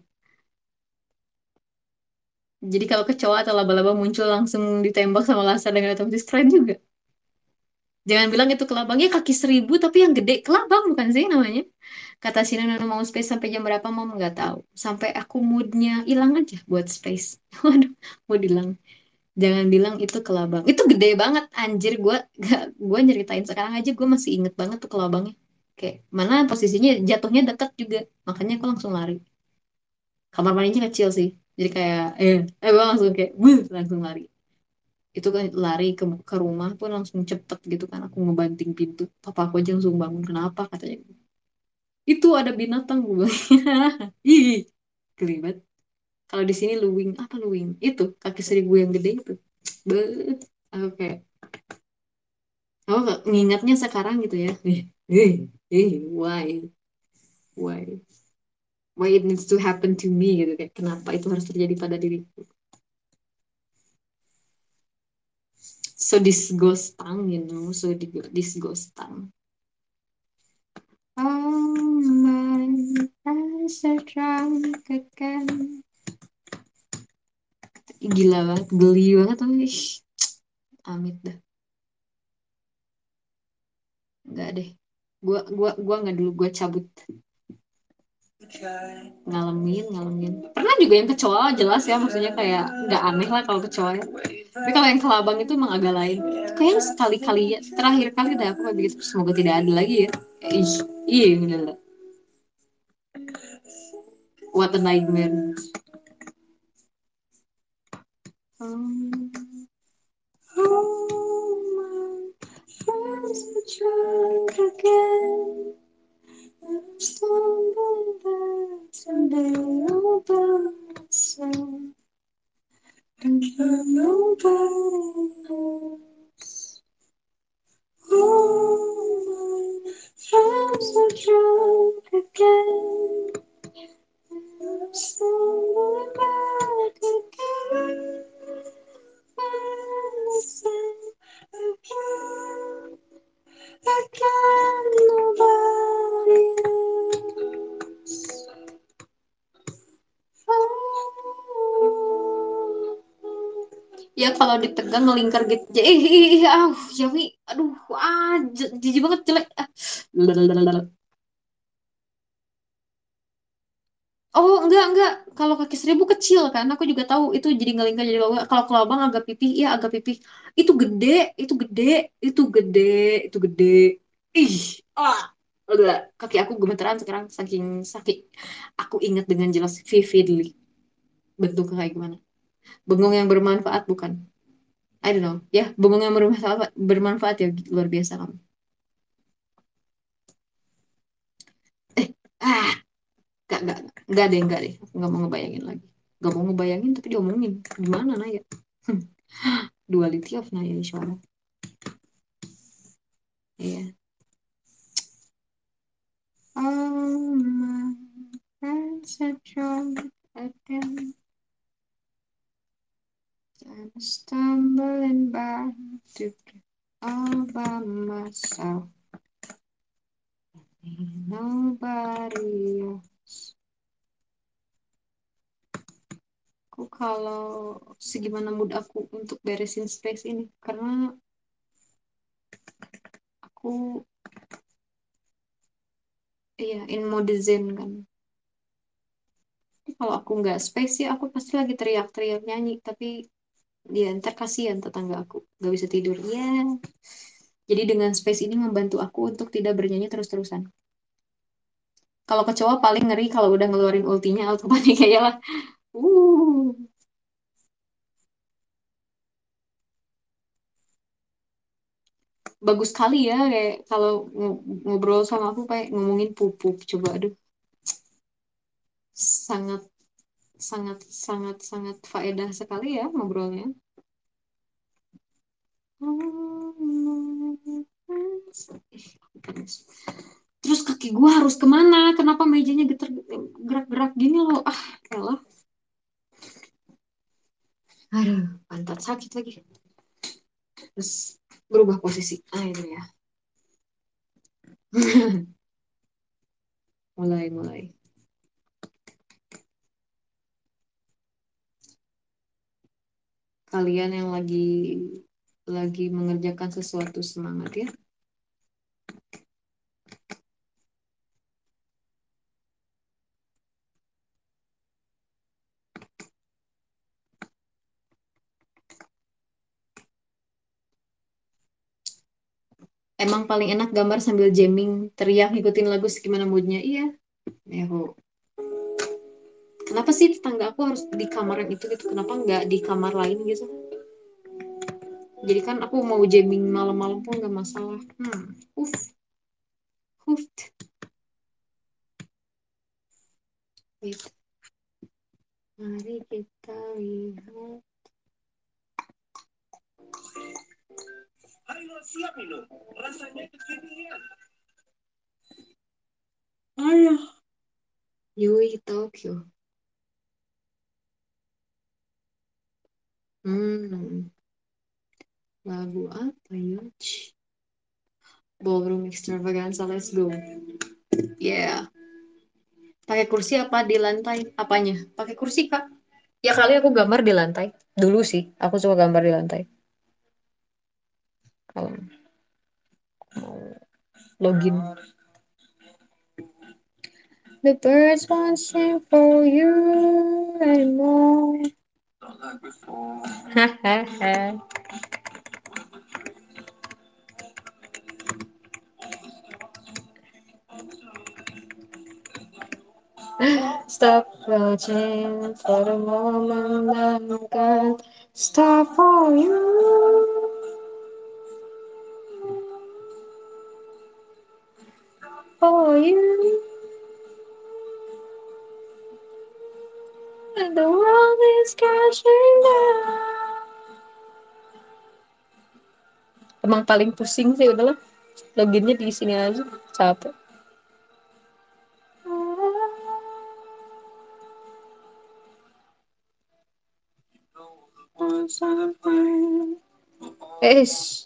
Jadi kalau kecoa atau laba-laba muncul langsung ditembak sama laser dengan otomatis keren juga. Jangan bilang itu kelabangnya kaki seribu tapi yang gede kelabang bukan sih namanya. Kata si Nono mau space sampai jam berapa mau nggak tahu. Sampai aku moodnya hilang aja buat space. Waduh, mood hilang. Jangan bilang itu kelabang. Itu gede banget anjir gue gak gue nyeritain sekarang aja gue masih inget banget tuh kelabangnya. Kayak mana posisinya jatuhnya dekat juga. Makanya aku langsung lari. Kamar mandinya kecil sih. Jadi kayak eh eh gue langsung kayak wuh, langsung lari. Itu kan lari ke, ke rumah pun langsung cepet gitu kan aku ngebanting pintu papa aku aja langsung bangun kenapa katanya itu ada binatang gue bilang. Ih kelibet kalau di sini luwing apa luwing itu kaki seribu yang gede itu bet aku kayak aku nggak ngingatnya sekarang gitu ya eh eh eh why why why it needs to happen to me gitu kayak kenapa itu harus terjadi pada diriku so disgusting you know so di- disgusting. Oh my, I'm so drunk again. Gila banget, geli banget tapi ih, amit dah. Enggak deh. Gua gua gua nggak dulu gua cabut ngalamin ngalamin. Pernah juga yang kecoa jelas ya maksudnya kayak nggak aneh lah kalau kecoa ya. Tapi kalau yang kelabang itu emang agak lain. Kayaknya sekali-kali ya terakhir kali dah aku kayak begitu semoga tidak ada lagi ya. Ih, iya udah lah. What a nightmare. Um, oh my friends are drunk again. I'm stumbling back someday all by myself. And for nobody else. Oh, my friends are drunk again. I'm stumbling back again. Listen again. Again, nobody else. Ya kalau ditegang ngelingkar gitu. Ih, ih, ih, ah, Yawi, aduh, ah, j- jijik banget jelek. Ah. Lalalala. Oh, enggak, enggak. Kalau kaki seribu kecil kan, aku juga tahu itu jadi ngelingkar jadi lawak. Kalau kelabang agak pipih, iya agak pipih. Itu gede, itu gede, itu gede, itu gede. Ih, ah, udah. Kaki aku gemeteran sekarang saking sakit. Aku ingat dengan jelas vividly bentuknya kayak gimana. Bengong yang bermanfaat bukan? I don't know. Ya, bengong yang bermanfaat, bermanfaat ya luar biasa kamu. Eh, ah, gak, gak, gak deh, gak deh. Aku gak mau ngebayangin lagi. Gak mau ngebayangin tapi diomongin. Gimana Naya? Hmm, duality of Naya Ishwara. Iya. Oh my friends are drunk again. I'm stumbling back to all by myself. Ain't nobody else. Aku kalau segimana mood aku untuk beresin space ini karena aku iya in mode zen kan. Tapi kalau aku nggak space sih aku pasti lagi teriak-teriak nyanyi tapi ya ntar kasihan tetangga aku nggak bisa tidur ya. Jadi dengan space ini membantu aku untuk tidak bernyanyi terus-terusan. Kalau kecoa paling ngeri kalau udah ngeluarin ultinya auto panik kayak lah. Uh, bagus sekali ya kayak kalau ng- ngobrol sama aku kayak ngomongin pupuk coba aduh sangat sangat sangat sangat faedah sekali ya ngobrolnya. Terus kaki gua harus kemana? Kenapa mejanya geter gerak-gerak gini loh? Ah, elah. Aduh, pantat sakit lagi. Terus berubah posisi. Ah, itu ya. Mulai, mulai. Kalian yang lagi lagi mengerjakan sesuatu semangat ya. Emang paling enak gambar sambil jamming, teriak, ngikutin lagu segimana moodnya. Iya. Ya, Bu. Kenapa sih tetangga aku harus di kamar yang itu gitu? Kenapa nggak di kamar lain gitu? Jadi kan aku mau jamming malam-malam pun nggak masalah. Hmm. Uff. Uff. Wait. Mari kita lihat. Ayo siap minum. Rasanya kekinian. Ayo. Yui Tokyo. Hmm. Lagu apa ya? Ballroom Extravaganza. Let's go. Yeah. Pakai kursi apa di lantai? Apanya? Pakai kursi, Kak. Ya kali aku gambar di lantai. Dulu sih, aku suka gambar di lantai. Kalau mau login. The birds won't sing for you anymore. Hahaha. Stop watching for the moment I'm gone. Stop for you, for you. And the world is crashing down. Emang paling pusing sih udahlah. Loginnya di sini aja. Capek. Es.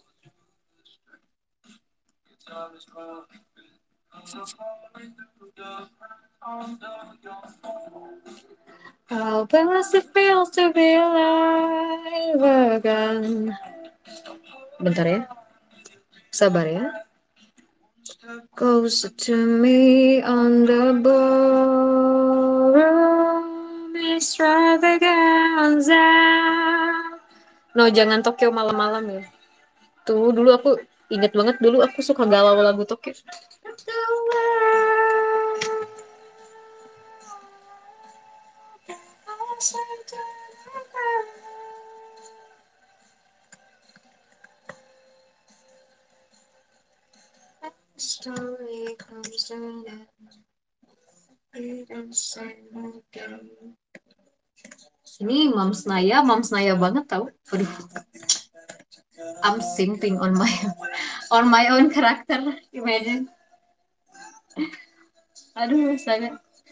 How best it feels to be alive again. Bentar ya. Sabar ya. Closer to me on the ballroom extravaganza. No, jangan Tokyo malam-malam ya. Tuh, dulu aku inget banget dulu aku suka galau lagu Tokyo. Story comes to an end. Ini Mams Naya, Mams Naya banget tau. Aduh, I'm simping on my on my own character. Imagine. Aduh, sangat.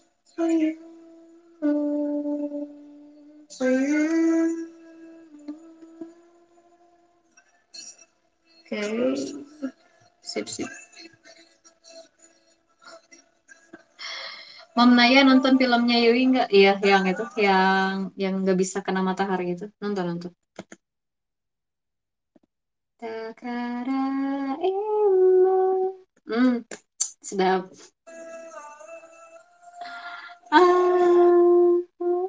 Oke, sip sip. Mam Naya nonton filmnya Yui nggak? Iya, yang itu, yang yang nggak bisa kena matahari itu. Nonton nonton. Takara ilmu. Hmm, sedap. Ah.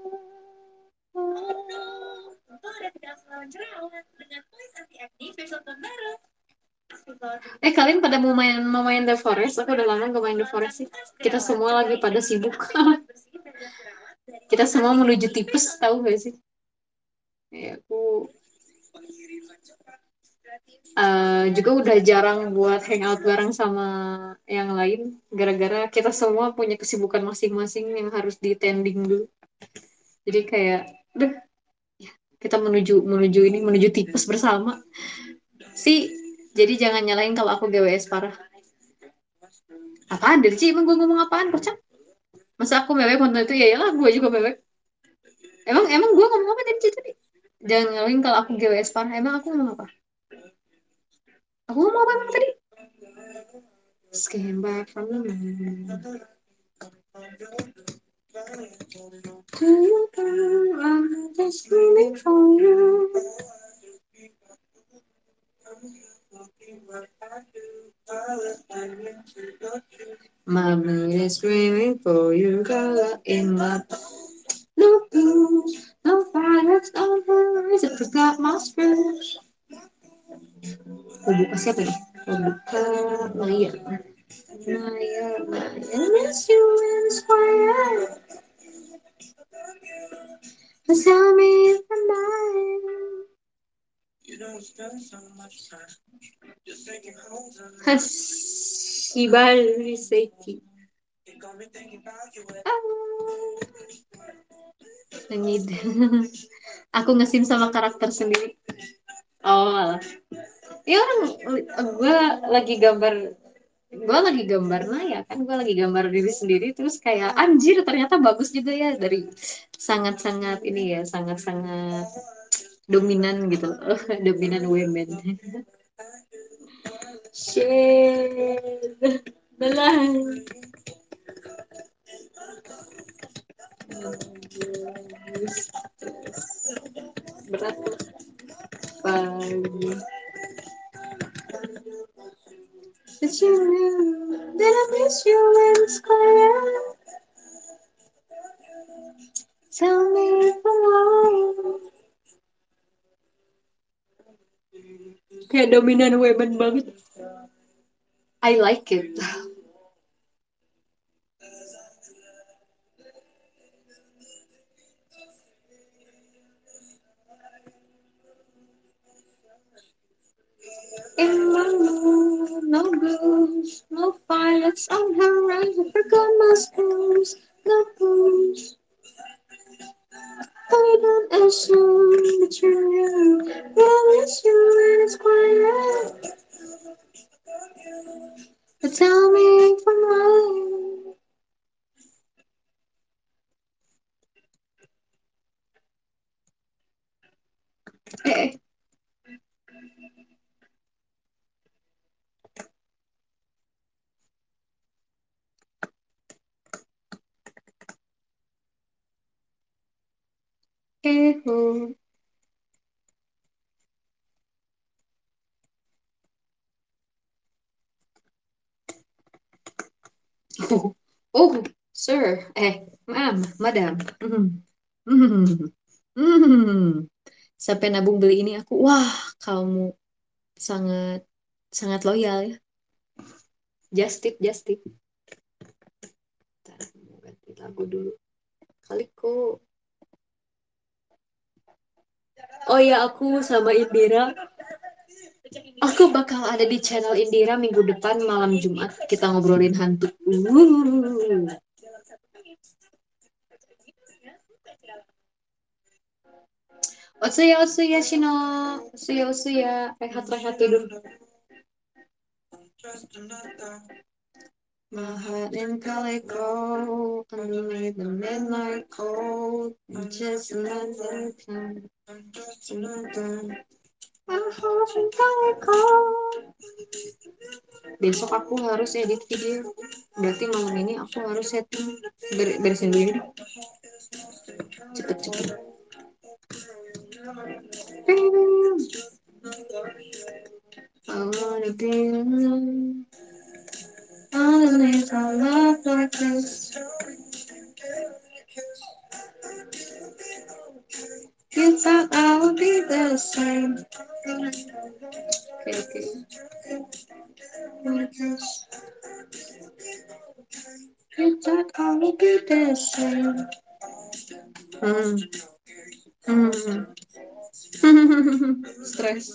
Eh kalian pada mau main mau main The Forest? Aku udah lama gak main The Forest sih. Kita semua lagi pada sibuk. Kita semua menuju tipes, tahu gak sih? Ya, aku eh, juga udah jarang buat hangout bareng sama yang lain. Gara-gara kita semua punya kesibukan masing-masing yang harus di-tending dulu. Jadi kayak, deh, kita menuju menuju ini menuju tipes bersama. Sih, jadi jangan nyalain kalau aku G W S parah. Apaan dari sih? Emang gue ngomong apaan, kocak? Masa aku mewek konten itu? Ya iyalah, gue juga mewek. Emang emang gue ngomong apa tadi tadi? Jangan ngelain kalau aku G W S parah. Emang aku ngomong apa? Aku ngomong apa emang tadi? Just came back from the moon. Do you know I'm just screaming for you? My mood is screaming for you, girl, in my no blues, no violets, no worries. I forgot my screws. Oh, buka siapa ya? Oh, buka Maya. Maya, Maya, miss you in the square. Tell me if I'm lying. Hashibari Seiki. Nyanyi. Aku ngesim sama karakter sendiri. Oh, alah. Ya orang gue lagi gambar gue lagi gambar Naya kan gue lagi gambar diri sendiri terus kayak anjir ternyata bagus juga ya dari sangat-sangat ini ya sangat-sangat dominan gitu loh. Dominan women. Shit. Belah. Berat pagi. Did you know that I miss you when it's quiet? Tell me if I'm wrong. Kayak dominan women banget. I like it. In my mood, no blues, no violets on horizon. Forgot my screws, no blues. I don't assume that you're you. Well, it's you and it's quiet. But tell me if I'm lying. Eh, eh, oh. Oh, oh, sir, eh, ma'am, madam. Mm. Mm. Mm. Sampai nabung beli ini aku, wah, kamu sangat sangat loyal ya. Just tip, just tip. Bentar, mau ganti lagu dulu. Kaliku. Oh ya, aku sama Indira. Aku bakal ada di channel Indira minggu depan malam Jumat. Kita ngobrolin hantu. Uh. Otsuya, Otsuya, Shino. Otsuya, Otsuya. Rehat-rehat tidur. My heart in calico, underneath the midnight cold, just another time, just another. My heart in calico. Besok aku harus edit video. Berarti malam ini aku harus setting ber beresin dulu ini. Cepet-cepet. I wanna be alone. Underneath our love like this. You thought I would be the same. Okay, okay. You thought I would be the same. Hmm. Hmm. Stress.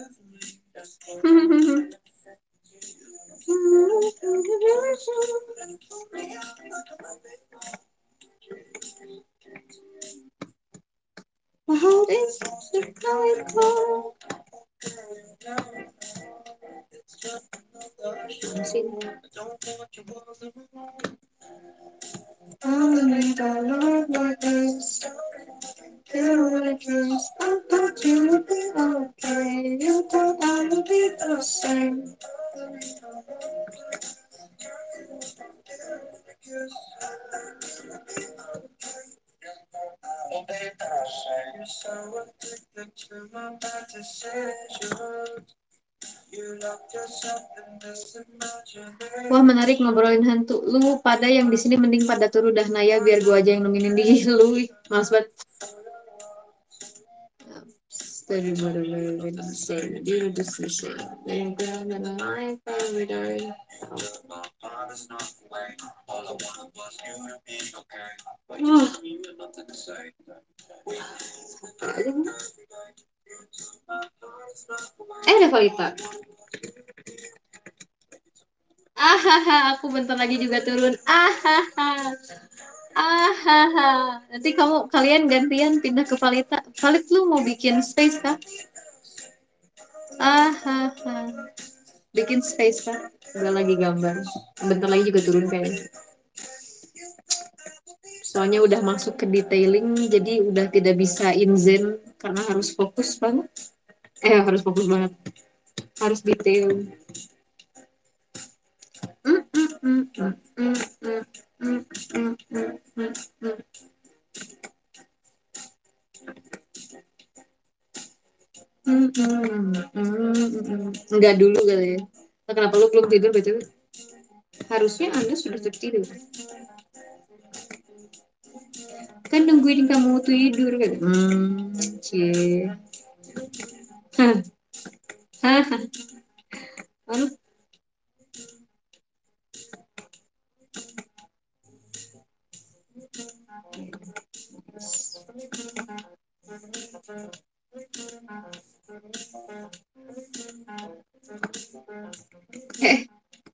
My heart is going cold. I need a love like this. Wah, menarik ngobrolin hantu. Lu pada yang di sini mending pada turun dah Naya biar gua aja yang nemenin di lu. Males banget. Eh, ada Valita. Ahaha, aku bentar lagi juga turun. Ahaha. Ahaha. Nanti kamu kalian gantian pindah ke Valita. Valit lu mau bikin space kah? Ahaha. Bikin space kah? Udah lagi gambar. Bentar lagi juga turun kayaknya. Soalnya udah masuk ke detailing, jadi udah tidak bisa in zen karena harus fokus banget. Eh, harus fokus banget. Harus detail. Mm, mm, mm, mm, mm, mm, mm, mm, mm, mm, mm. Hmm, hmm, hmm, hmm. Enggak dulu kali ya. Nah, kenapa lu belum tidur B T W? Harusnya Anda sudah tertidur. Kan nungguin kamu tidur kan. Hmm, cie. Hah, hah, hah. Aduh, eh,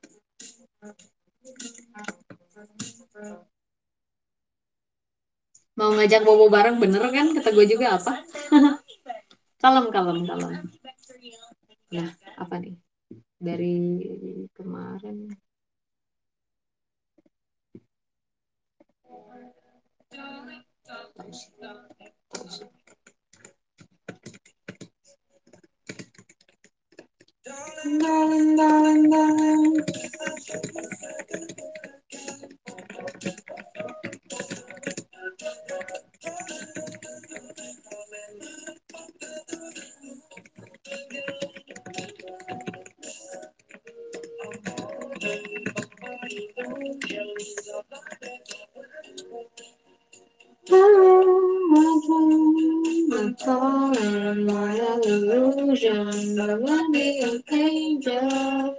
mau ngajak bobo bareng bener kan? Kata gue juga apa? Kalem, kalem, kalem. Nah, apa nih? Dari kemarin. I'm falling my illusion, but let me an angel.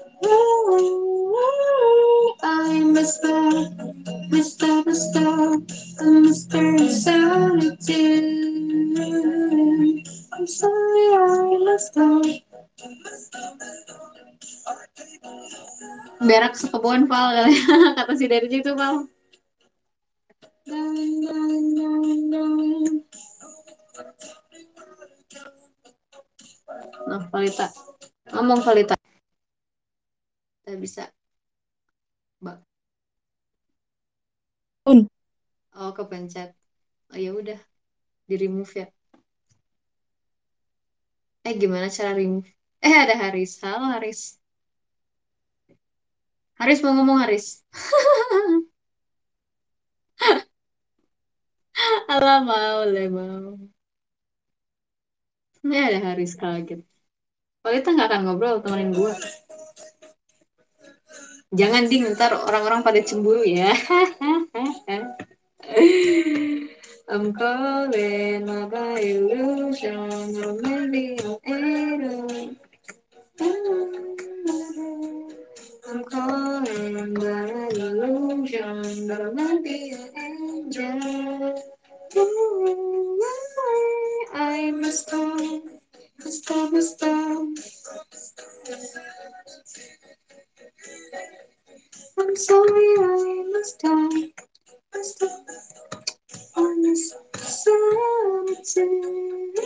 I'm a star, Mister Mister, a mystery solitude. I'm sorry I lost all. Berak sekebun Val kali kata si dari situ Val. Nah, Valita. Ngomong Valita. Tidak bisa. Mbak. Un. Oh, kepencet. Oh, ya udah, di remove ya. Eh, gimana cara remove? Eh, ada Haris. Halo, Haris. Haris mau ngomong, Haris. Halo, mau, le, mau. Ini ada Haris kaget. Valita nggak akan ngobrol, temenin gue. Jangan ding, ntar orang-orang pada cemburu ya. I'm calling my by illusion, or maybe I'm alone. I'm calling by illusion, or maybe an angel. I'm a star, a star, a star. I'm sorry, I'm a star, a star. Honest solitude.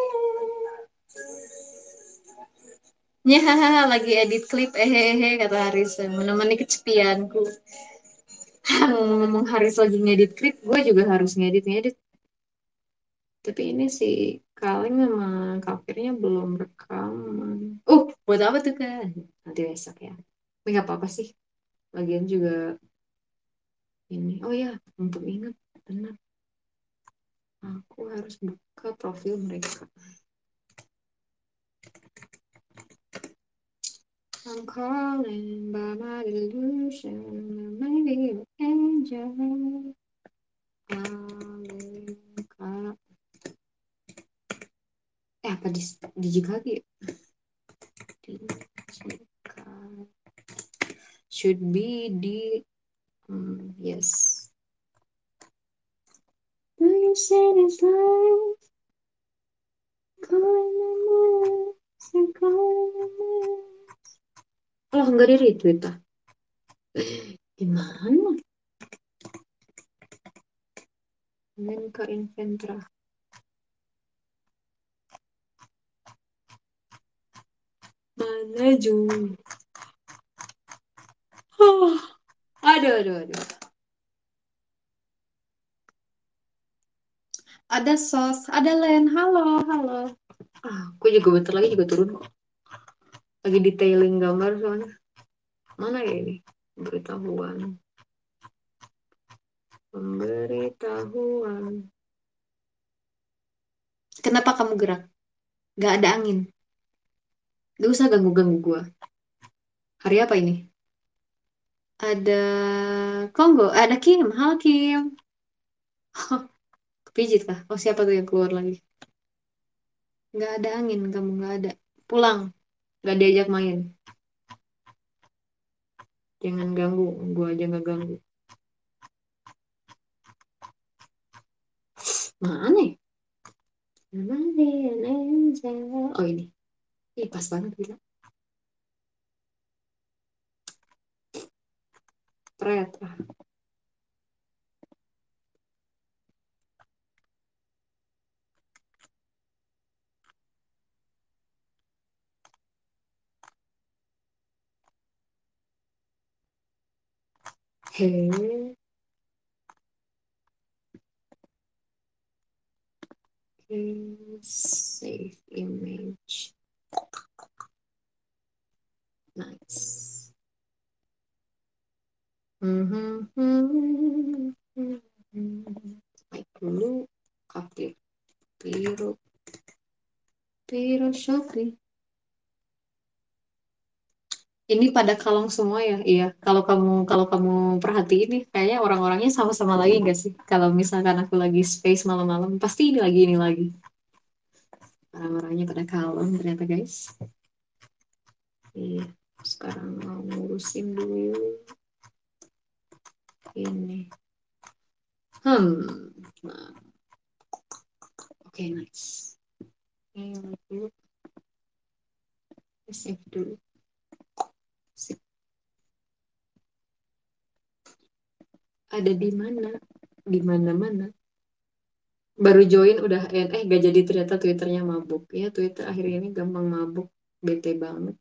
Ya, lagi edit klip, hehehe, kata Haris, menemani kesepianku. Ngomong Haris lagi ngedit klip, gue juga harus ngedit-ngedit. Tapi ini si Kaleng sama kafirnya belum rekaman. Oh, buat apa tuh kan? Nanti besok ya. Tapi nggak apa-apa sih. Lagian juga ini. Oh ya, untuk ingat. Benar. Aku harus buka profil mereka. I'm calling by my delusion. Maybe an angel. Calling, Kak. Eh, apa di, di Jikagi ya? Di Jikagi. Should be di hmm, yes. Do you say this life? Calling the moon, say calling the moon. Oh, enggak di retweet ah. Gimana? Menka Inventra. Mana Ju? Oh, aduh, aduh, aduh. Ada sos, ada Len. Halo, halo. Ah, aku juga bentar lagi juga turun kok. Lagi detailing gambar soalnya. Mana ya ini? Pemberitahuan. Pemberitahuan. Kenapa kamu gerak? Gak ada angin. Gak usah ganggu-ganggu gua. Hari apa ini? Ada Kongo, ada Kim. Halo Kim. Kepijit kah? Oh siapa tuh yang keluar lagi? Gak ada angin, kamu gak ada. Pulang, gak diajak main. Jangan ganggu, gua aja gak ganggu. Mana ya? Oh ini. Ih, pas banget gila. Pret. Ah. Hey. Okay. Save image. Nice. Mhm, mhm, mhm. Baik dulu. Copy. Piro. Piro Shopee. Ini pada kalong semua ya, iya. Kalau kamu kalau kamu perhatiin nih, kayaknya orang-orangnya sama-sama lagi nggak sih? Kalau misalkan aku lagi space malam-malam, pasti ini lagi ini lagi. Orang-orangnya pada kalong ternyata guys. Iya. Sekarang mau ngurusin dulu ini. Hmm. Nah, oke okay, nice. Ini dulu, save dulu. Sip. Ada di mana? Di mana-mana. Baru join udah eh eh, gak jadi ternyata Twitternya mabuk. Ya Twitter akhir ini gampang mabuk. Bete banget.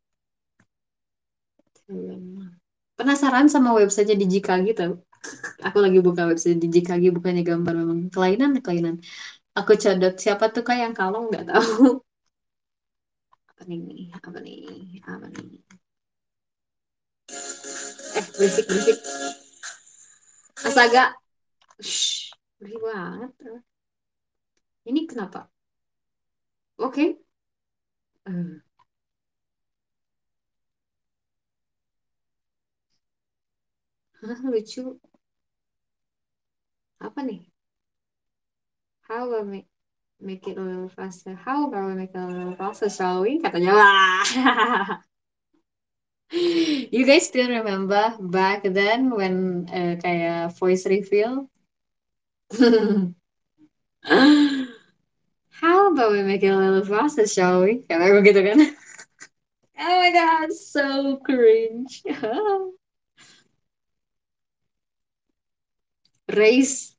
Penasaran sama website Digikagi tau? Aku lagi buka website Digikagi bukannya gambar memang kelainan kelainan. Aku cadot siapa tuh kak yang kalong nggak tahu. Apa nih? Apa nih? Apa nih? Eh berisik berisik. Astaga. Shh, berisik banget. Ini kenapa? Oke. Okay. Hmm. Hah, lucu. Apa nih? How about make, make it a little faster? How about we make it a little faster, shall we? Katanya lah. You guys still remember back then when uh, kayak voice reveal? How about we make it a little faster, shall we? Kayak begitu kan? Oh my god, so cringe. Race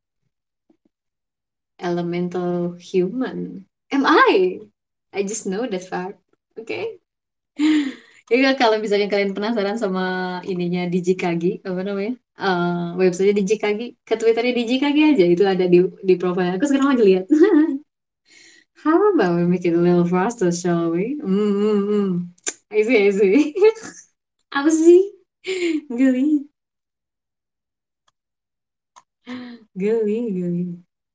elemental human. Am I? I just know that fact. Okay? Ya kalau misalnya kalian penasaran sama ininya Digikagi, apa namanya? Eh, website di J K G, ke Twitternya di J K G aja itu ada di di profile aku sekarang lagi lihat. How about we make it a little faster, shall we? Hmm, hmm, hmm. I see, I see. Apa sih? Geli, geli, geli.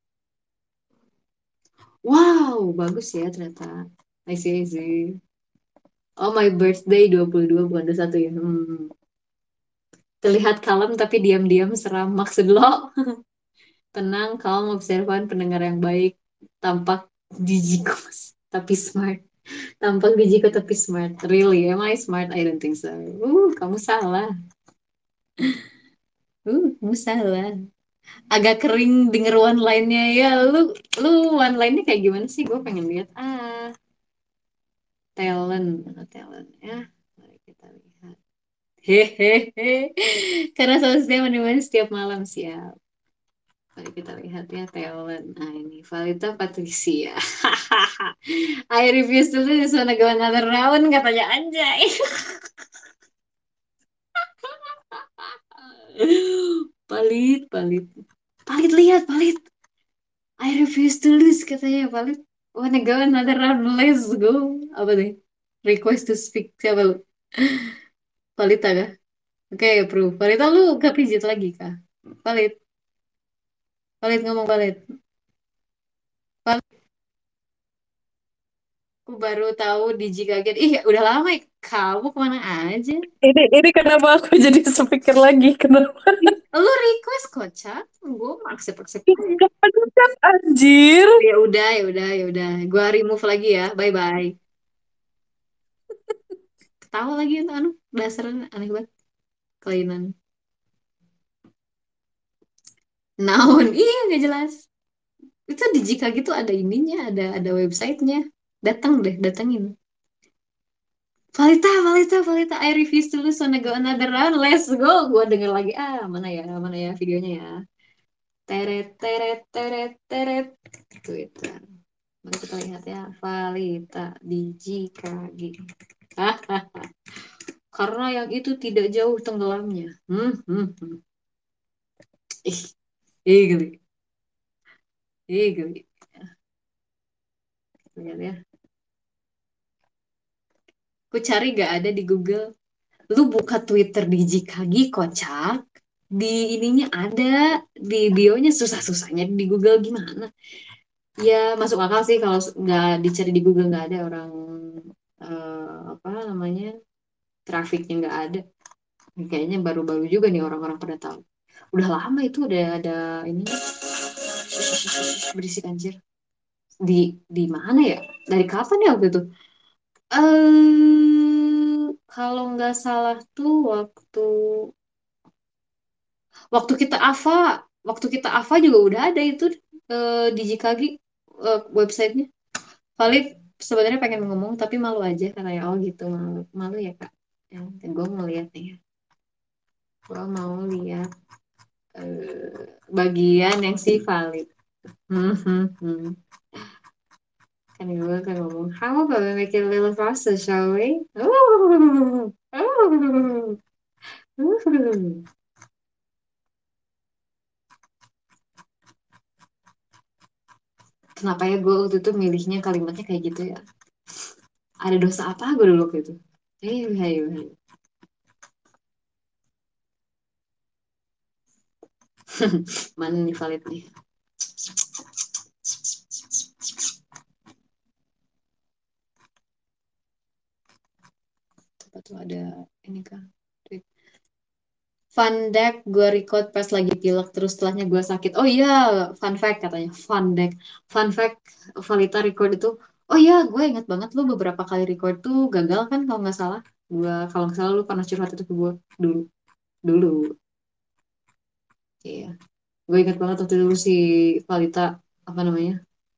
Wow, bagus ya ternyata. I see, I see. Oh, my birthday dua puluh dua bukan dua puluh satu ya. Hmm. Terlihat kalem tapi diam-diam seram. Maksud lo? Tenang, kalm, observan, pendengar yang baik. Tampak jijikus tapi smart. Tampak jijiku tapi smart. Really, am I smart? I don't think so. Uh, kamu salah. Uh, kamu salah. Agak kering denger one line-nya ya. Lu lu one line-nya kayak gimana sih? Gue pengen lihat. Ah, talent, talent ya. Mari kita lihat. Hehehe. Karena sosial menemani setiap malam siap. Mari kita lihat ya talent. Nah ini Valita Patricia. I refuse to lose wanna go another round katanya anjay. Palit, palit. Palit lihat, palit. I refuse to lose katanya palit. Wanna go another round, let's go. Apa deh? Request to speak siapa lu? Valita kah? Oke, approve. Valita lu gak pijit lagi kah? Valit, Valit ngomong Valit. Valit, aku baru tahu di Jikagen. Ih, udah lama ya. Kamu kemana aja? Ini ini kenapa aku jadi sepikir lagi? Kenapa? Lu request kocak, gue aksep-aksep aja. Gak kan anjir. Ya udah, ya udah, ya udah. Gua remove lagi ya. Bye bye. Ketawa lagi itu anu dasarnya aneh banget. Kelainan. Naon? Iya nggak jelas. Itu di Jika gitu ada ininya, ada ada websitenya. Datang deh, datengin. Valita, Valita, Valita. I refuse to lose wanna go another round. Let's go. Gua denger lagi. Ah, mana ya, mana ya videonya ya. Teret, teret, teret, teret. Twitter. Mari kita lihat ya. Valita di Jika gitu. Karena yang itu tidak jauh tenggelamnya. Hmm, hmm, hmm. Ih, ih, geli. Ih, geli. Lihat ya. Aku cari gak ada di Google. Lu buka Twitter di Jikagi, kocak. Di ininya ada. Di bionya susah-susahnya di Google gimana. Ya, masuk akal sih kalau nggak dicari di Google nggak ada orang eh, apa namanya trafiknya nggak ada. Kayaknya baru-baru juga nih orang-orang pada tahu. Udah lama itu udah ada ini berisik anjir. Di di mana ya? Dari kapan ya waktu itu? Eh, kalau nggak salah tuh waktu waktu kita AFA, waktu kita AFA juga udah ada itu eh, di J K G eh, websitenya. Valid sebenarnya pengen ngomong tapi malu aja karena ya oh gitu malu malu ya kak. Ya, gue mau lihat nih. Gue mau lihat eh, bagian yang si valid. Hmm, hmm, hmm. Kan gue kan ngomong, how about we make it a little faster, shall we? Oh, oh, oh. Kenapa ya gue waktu itu milihnya kalimatnya kayak gitu ya? Ada dosa apa gue dulu waktu itu? Ayo, ayo, ayo. Mana nih valid nih? Apa tuh ada ini kan? Fun deck gue record pas lagi pilek terus setelahnya gue sakit. Oh iya, fun fact katanya. Fun deck. Fun fact Valita record itu. Oh iya, gue ingat banget lu beberapa kali record tuh gagal kan kalau nggak salah. Gue kalau nggak salah lu pernah curhat itu ke gue dulu. Dulu. Iya. Gue ingat banget waktu dulu si Valita apa namanya?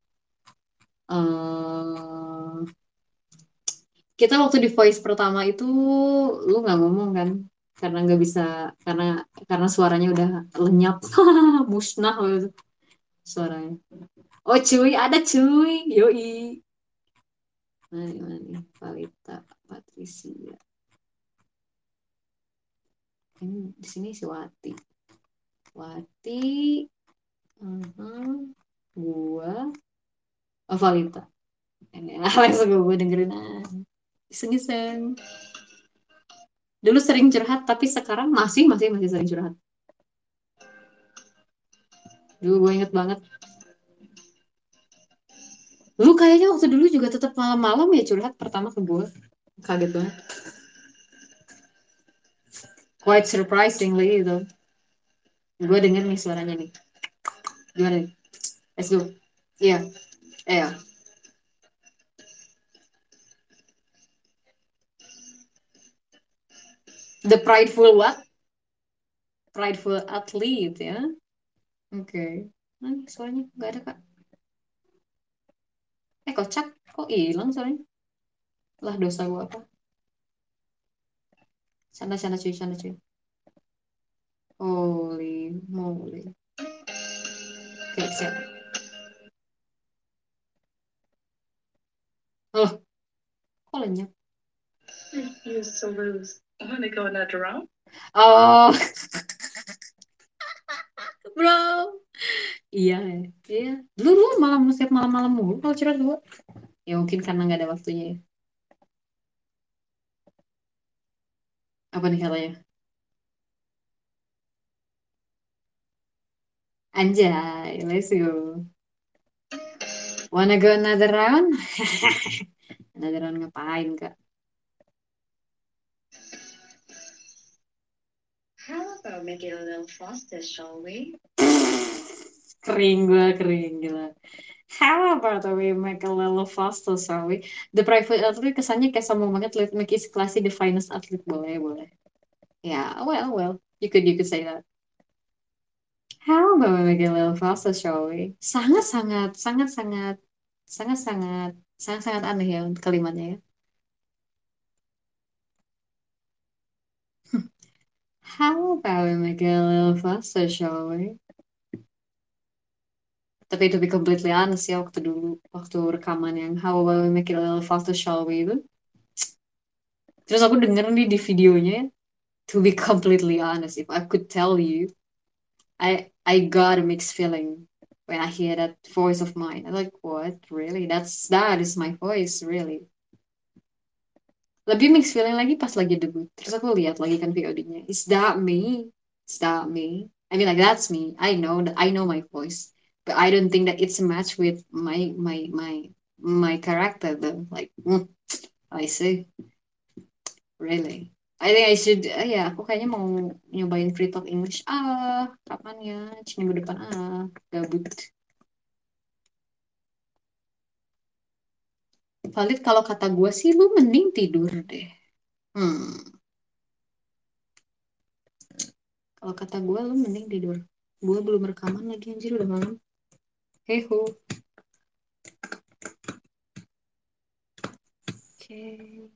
eh kita waktu di voice pertama itu lu nggak ngomong kan? Karena nggak bisa karena karena suaranya udah lenyap, musnah gitu suaranya. Oh cuy, ada cuy. Yoi. Nah, gimana nih? Valita Patricia. Ini di sini si Wati. Wati, mhm, gua, oh, Valita. Ini langsung gue dengerin ah. Iseng-iseng. Dulu sering curhat, tapi sekarang masih masih masih sering curhat. Dulu gue inget banget. Lu kayaknya waktu dulu juga tetap malam-malam ya curhat pertama ke gue. Kaget banget. Quite surprisingly itu. Gue denger nih suaranya nih. Gimana nih? Let's go. Iya, iya. The prideful what? Prideful athlete ya. Oke. Okay. Nah, suaranya nggak ada kak. Eh kocak. Kok hilang suaranya? Lah dosa gue apa? Canda, canda cuy, canda cuy. Holy moly. Oke, okay, siap. Oh, kok lenyap? You so lose. Wanna go another round? Oh, bro. Iya, ya. Iya. Dulu lu malam setiap malam-malam mulu kalau curhat dulu. Ya mungkin karena nggak ada waktunya ya. Apa nih katanya? Anjay, let's go. Wanna go another round? Another round ngapain, Kak? How about make it a little faster, shall we? Kering gue, kering gila. How about we make a little faster, shall we? The private athlete kesannya kayak sombong banget. Let me kiss classy the finest athlete. Boleh, boleh. Ya, yeah, well, well. You could, you could say that. How about we make it a little faster, shall we? Sangat, sangat, sangat, sangat, sangat, sangat, sangat, sangat aneh ya untuk kalimatnya ya. How about we make it a little faster, shall we? Tapi to be completely honest ya, waktu dulu, waktu rekaman yang How about we make it a little faster, shall we itu. Terus aku denger nih di videonya, to be completely honest, if I could tell you, I I got a mixed feeling when I hear that voice of mine. I'm like, what? Really? That's that is my voice, really. Lebih mixed feeling lagi pas lagi debut. Terus aku lihat lagi kan V O D-nya. Is that me? Is that me? I mean like that's me. I know that I know my voice. But I don't think that it's a match with my my my my character though. Like mm, I see. Really. I think I should uh, ya aku kayaknya mau nyobain free talk English. Ah, kapan ya? Minggu depan ah, gabut. Valid kalau kata gue sih lu mending tidur deh. Hmm. Kalau kata gue lu mending tidur. Gue belum rekaman lagi anjir udah malam. Heho. Oke. Okay.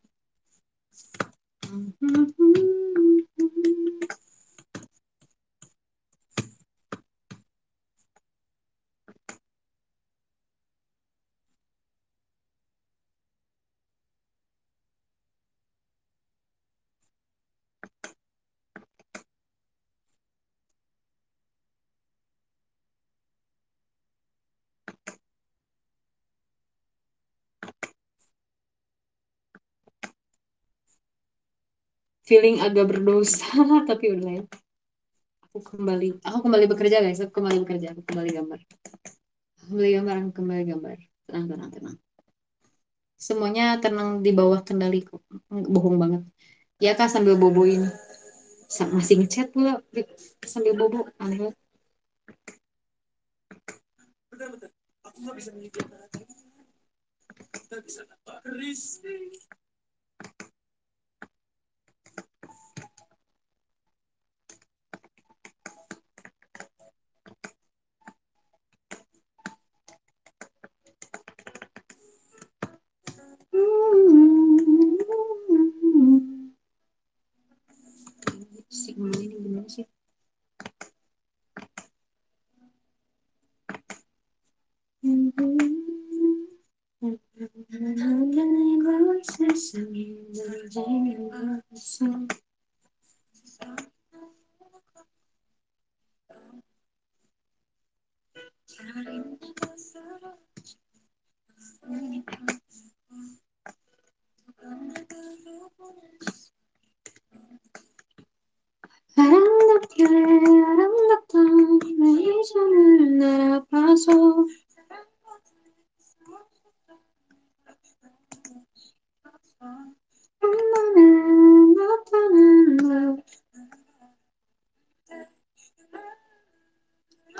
Feeling agak berdosa tapi udah ya. Aku kembali, aku kembali bekerja guys. Aku kembali bekerja. Aku kembali gambar. Aku kembali gambar. Aku kembali gambar. Tenang, tenang, tenang. Semuanya tenang di bawah kendaliku. Bohong banget. Ya kak sambil boboin. Masih ngechat pula sambil bobo. Aneh banget. Aku nggak bisa menyediakan kita bisa dapat risih. Si ini gimana sih?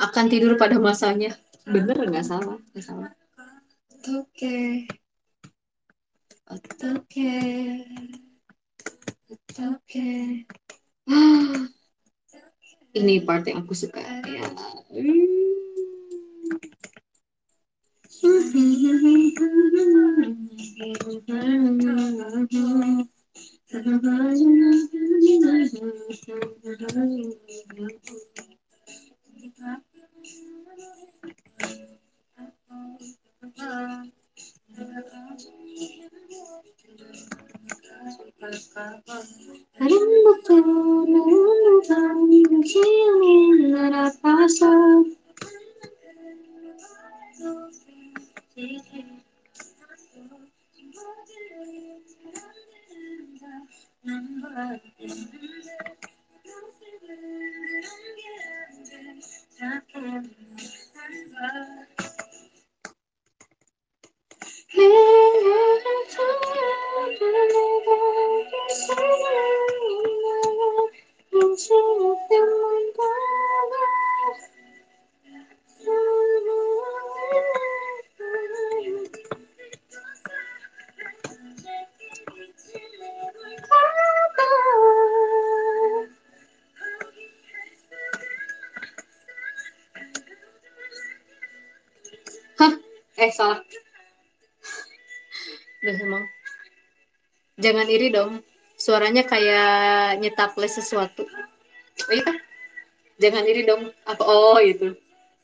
akan tidur pada masanya. Bener nggak salah? Nggak salah. Oke, oke, oke. Ini part yang aku suka. Ya. Hah? Eh, salah. Udah emang. Jangan iri dong. Suaranya kayak nyetaples sesuatu. Oh iya kan? Jangan iri dong. Apa? Oh itu.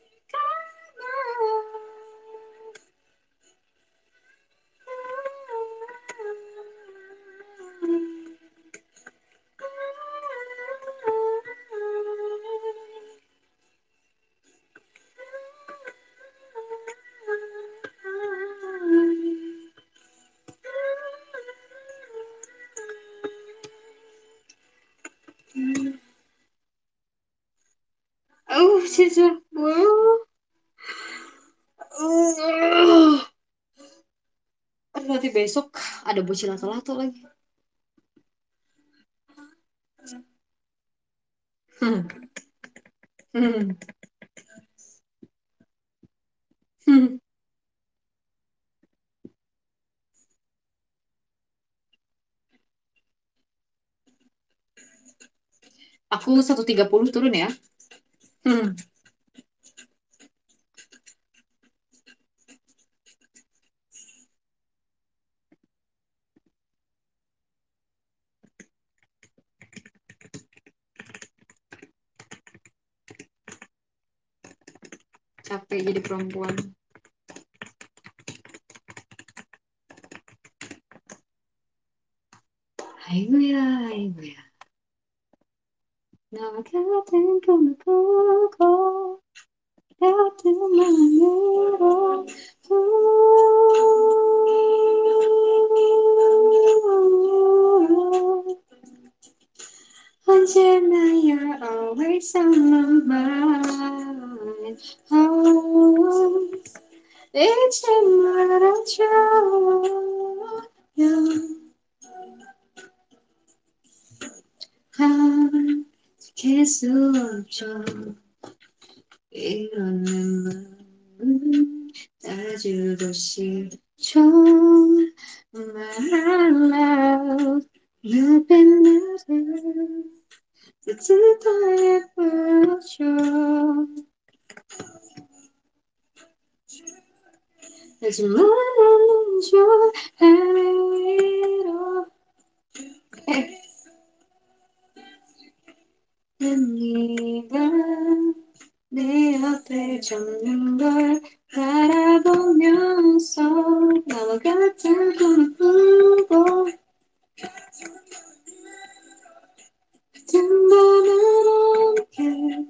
Oh, sisa. Wow. Uh. Aduh, nanti besok ada bocil lato-lato lagi. Hmm. Hmm. Hmm. Aku seratus tiga puluh turun ya. Hmm. Capek jadi perempuan. Ayo ya, ayo ya. Now I can't think of the coco. Out in my middle. 언제나 you're always on my mind. Oh, 잊지 말아줘. 함께 수 없죠. 이런 내 마음 따라주고 싶죠. My love, you've been losing. 더 예뻐져. 하지만 나는 좋아해요. 네가 내 옆에 젖는 걸 바라보면서 나와 같은 꿈을 꾸고 같은 밤을 함께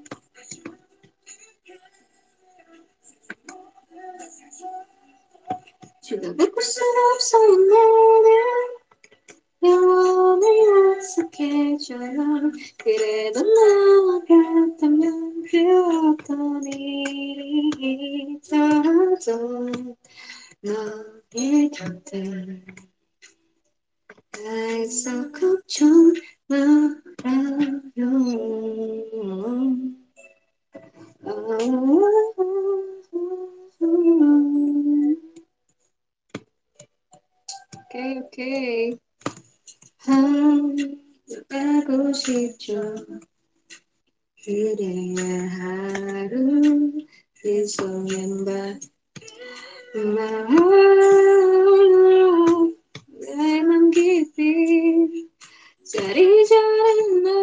지금 바꿀 순 없어요 나는 영원히 약속해줘요 그래도 나와 같다면 그 어떤 일이 있어도 너의 곁에 가 있어 걱정 말아요 Aku sih 그대의 하루 이 손만 마음 내 맘 깊이 자리 잡은 너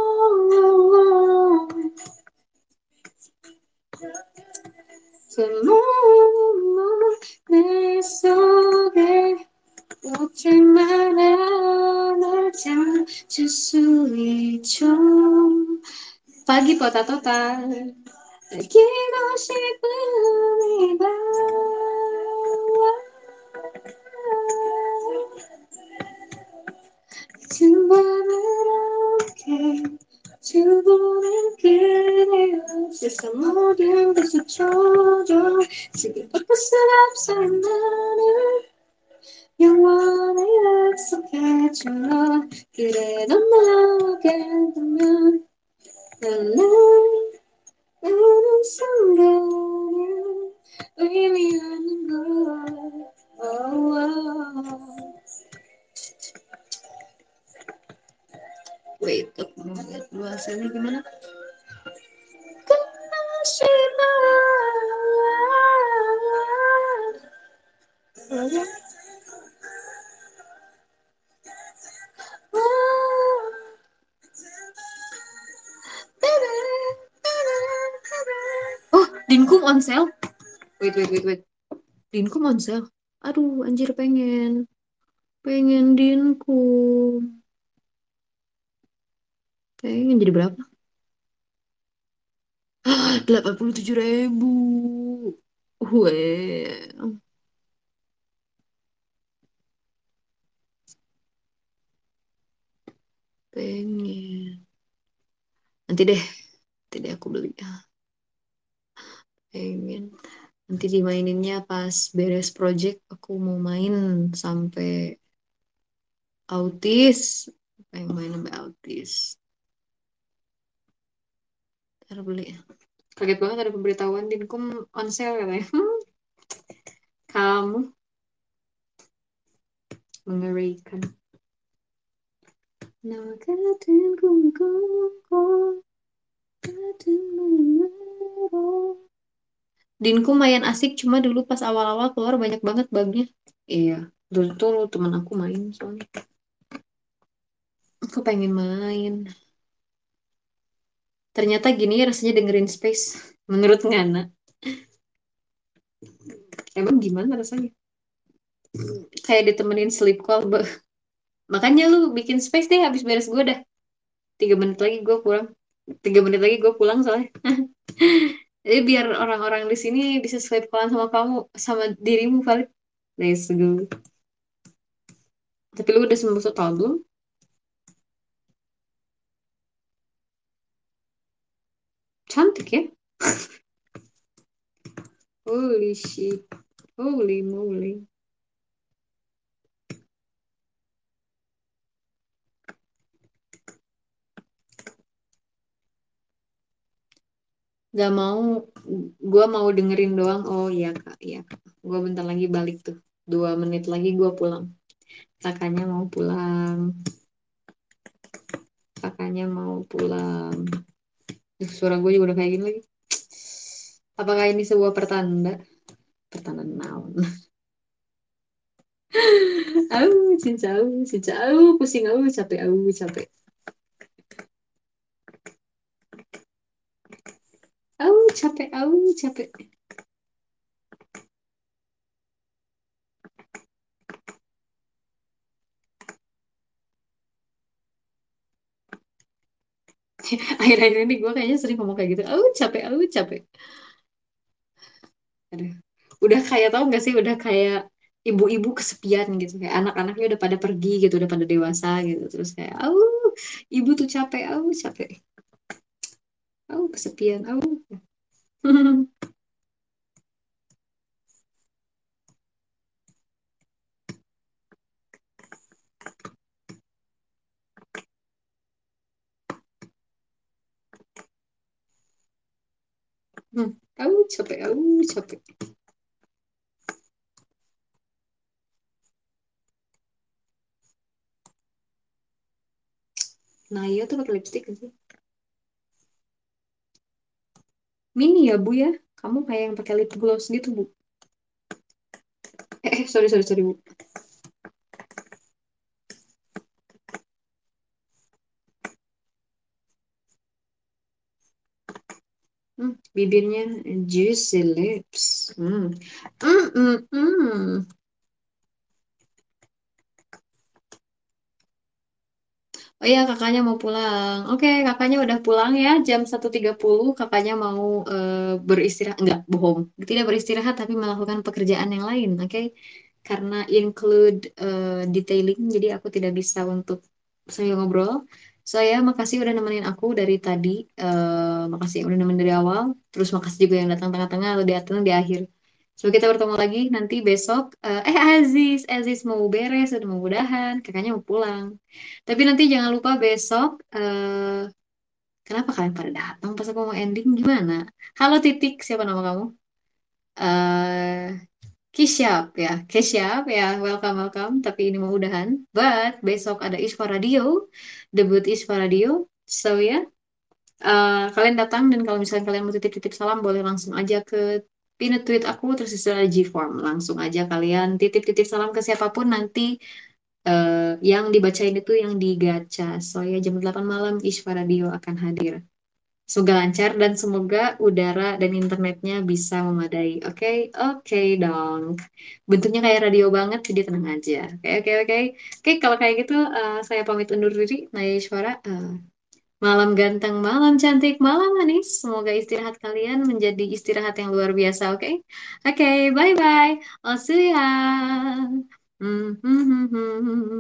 숨어있는 내 속에 웃지 마라 널 찾을 수 있죠 Pagi kota total 기고 싶은 이밤 두 번을 함께 두 번을 그래요 세상 모든 것을 쳐줘 지금 바꿀 수 없어 나는 영원히 약속해줘 그래도 너게 되면 난 어느 순간에 의미하는 걸 oh, oh. Wait, aku mau lihat bahasanya gimana Kashima Oh, Dinkum on sale. Wait, wait, wait, wait. Dinkum on sale. Aduh, anjir pengen. Pengen Dinkum. Pengen jadi berapa? Delapan puluh tujuh ribu. Weh, pengen. Nanti deh, nanti deh aku beli. Pengen. Nanti dimaininnya pas beres project. Aku mau main sampai autis. Pengen main sampai autis. Ntar beli. Kaget banget ada pemberitahuan Dinkum on sale katanya. Hmm, kamu mengerikan. Nah, katin kumku, katin memenuh. Dinku main asik cuma dulu pas awal-awal keluar banyak banget bugnya. Iya, dulu tuh temen aku main soalnya. Aku pengen main. Ternyata gini rasanya dengerin Space. Menurut Ngana. Emang gimana rasanya? Kayak ditemenin sleep call. Be- Makanya lu bikin Space deh habis beres gue dah. Tiga menit lagi gue pulang. Tiga menit lagi gue pulang soalnya. Jadi biar orang-orang di sini bisa sleep callan sama kamu, sama dirimu Valid. Let's go. Tapi lu udah sembuh total belum? Cantik ya? Holy shit. Holy moly. Gak mau, gue mau dengerin doang. Oh iya kak, iya kak. Gue bentar lagi balik tuh. Dua menit lagi gue pulang. Kakaknya mau pulang. Kakaknya mau pulang. Duh, suara gue juga udah kayak gini lagi. Apakah ini sebuah pertanda? Pertanda naon. Au, cinta, au, cinta, au, pusing, au, capek, au, capek. Au, capek, au, capek. Akhir-akhir ini gue kayaknya sering ngomong kayak gitu. Au, capek, au, capek. Aduh. Udah kayak tau gak sih, udah kayak ibu-ibu kesepian gitu. Kayak anak-anaknya udah pada pergi gitu, udah pada dewasa gitu. Terus kayak, au, ibu tuh capek, au, capek. Au, kesepian, au. Hmm. Au, capek, au, capek. Naya tuh pakai lipstick gak sih? Mini ya Bu ya. Kamu kayak yang pakai lip gloss gitu Bu. Eh, eh sorry sorry sorry Bu. Hmm, bibirnya juicy lips. Hmm. Hmm, hmm, hmm. Oh iya, kakaknya mau pulang. Oke, kakaknya udah pulang ya. Jam satu tiga puluh kakaknya mau eh, beristirahat. Enggak, bohong. Tidak beristirahat, tapi melakukan pekerjaan yang lain. Oke, karena include eh, detailing, jadi aku tidak bisa untuk saya ngobrol. Saya makasih udah nemenin aku dari tadi. Eh, makasih yang udah nemenin dari awal. Terus makasih juga yang datang tengah-tengah atau di atas di akhir. So kita bertemu lagi nanti besok. Eh, eh Aziz, Aziz mau beres, udah mau udahan. Kakaknya mau pulang. Tapi nanti jangan lupa besok, eh kenapa kalian pada datang pas aku mau ending gimana? Halo Titik, siapa nama kamu? Eh Kisyap ya, Kisyap ya, welcome welcome. Tapi ini mau udahan. But besok ada Isfa Radio, debut Isfa Radio. So ya, eh, kalian datang dan kalau misalnya kalian mau titip-titip salam boleh langsung aja ke pinned tweet aku terus istilah ada G-form. Langsung aja kalian titip-titip salam ke siapapun nanti eh, yang dibacain itu yang digacha. So ya jam delapan malam Ishwa Radio akan hadir. Semoga lancar dan semoga udara dan internetnya bisa memadai. Oke, oke dong. Bentuknya kayak radio banget, jadi tenang aja. Oke, oke, oke. Oke, kalau kayak gitu eh, saya pamit undur diri. Naya Ishwara. eh, malam ganteng, malam cantik, malam manis. Semoga istirahat kalian menjadi istirahat yang luar biasa. Oke, oke, bye bye. I'll see ya. Hmm, hmm, hmm, hmm, hmm.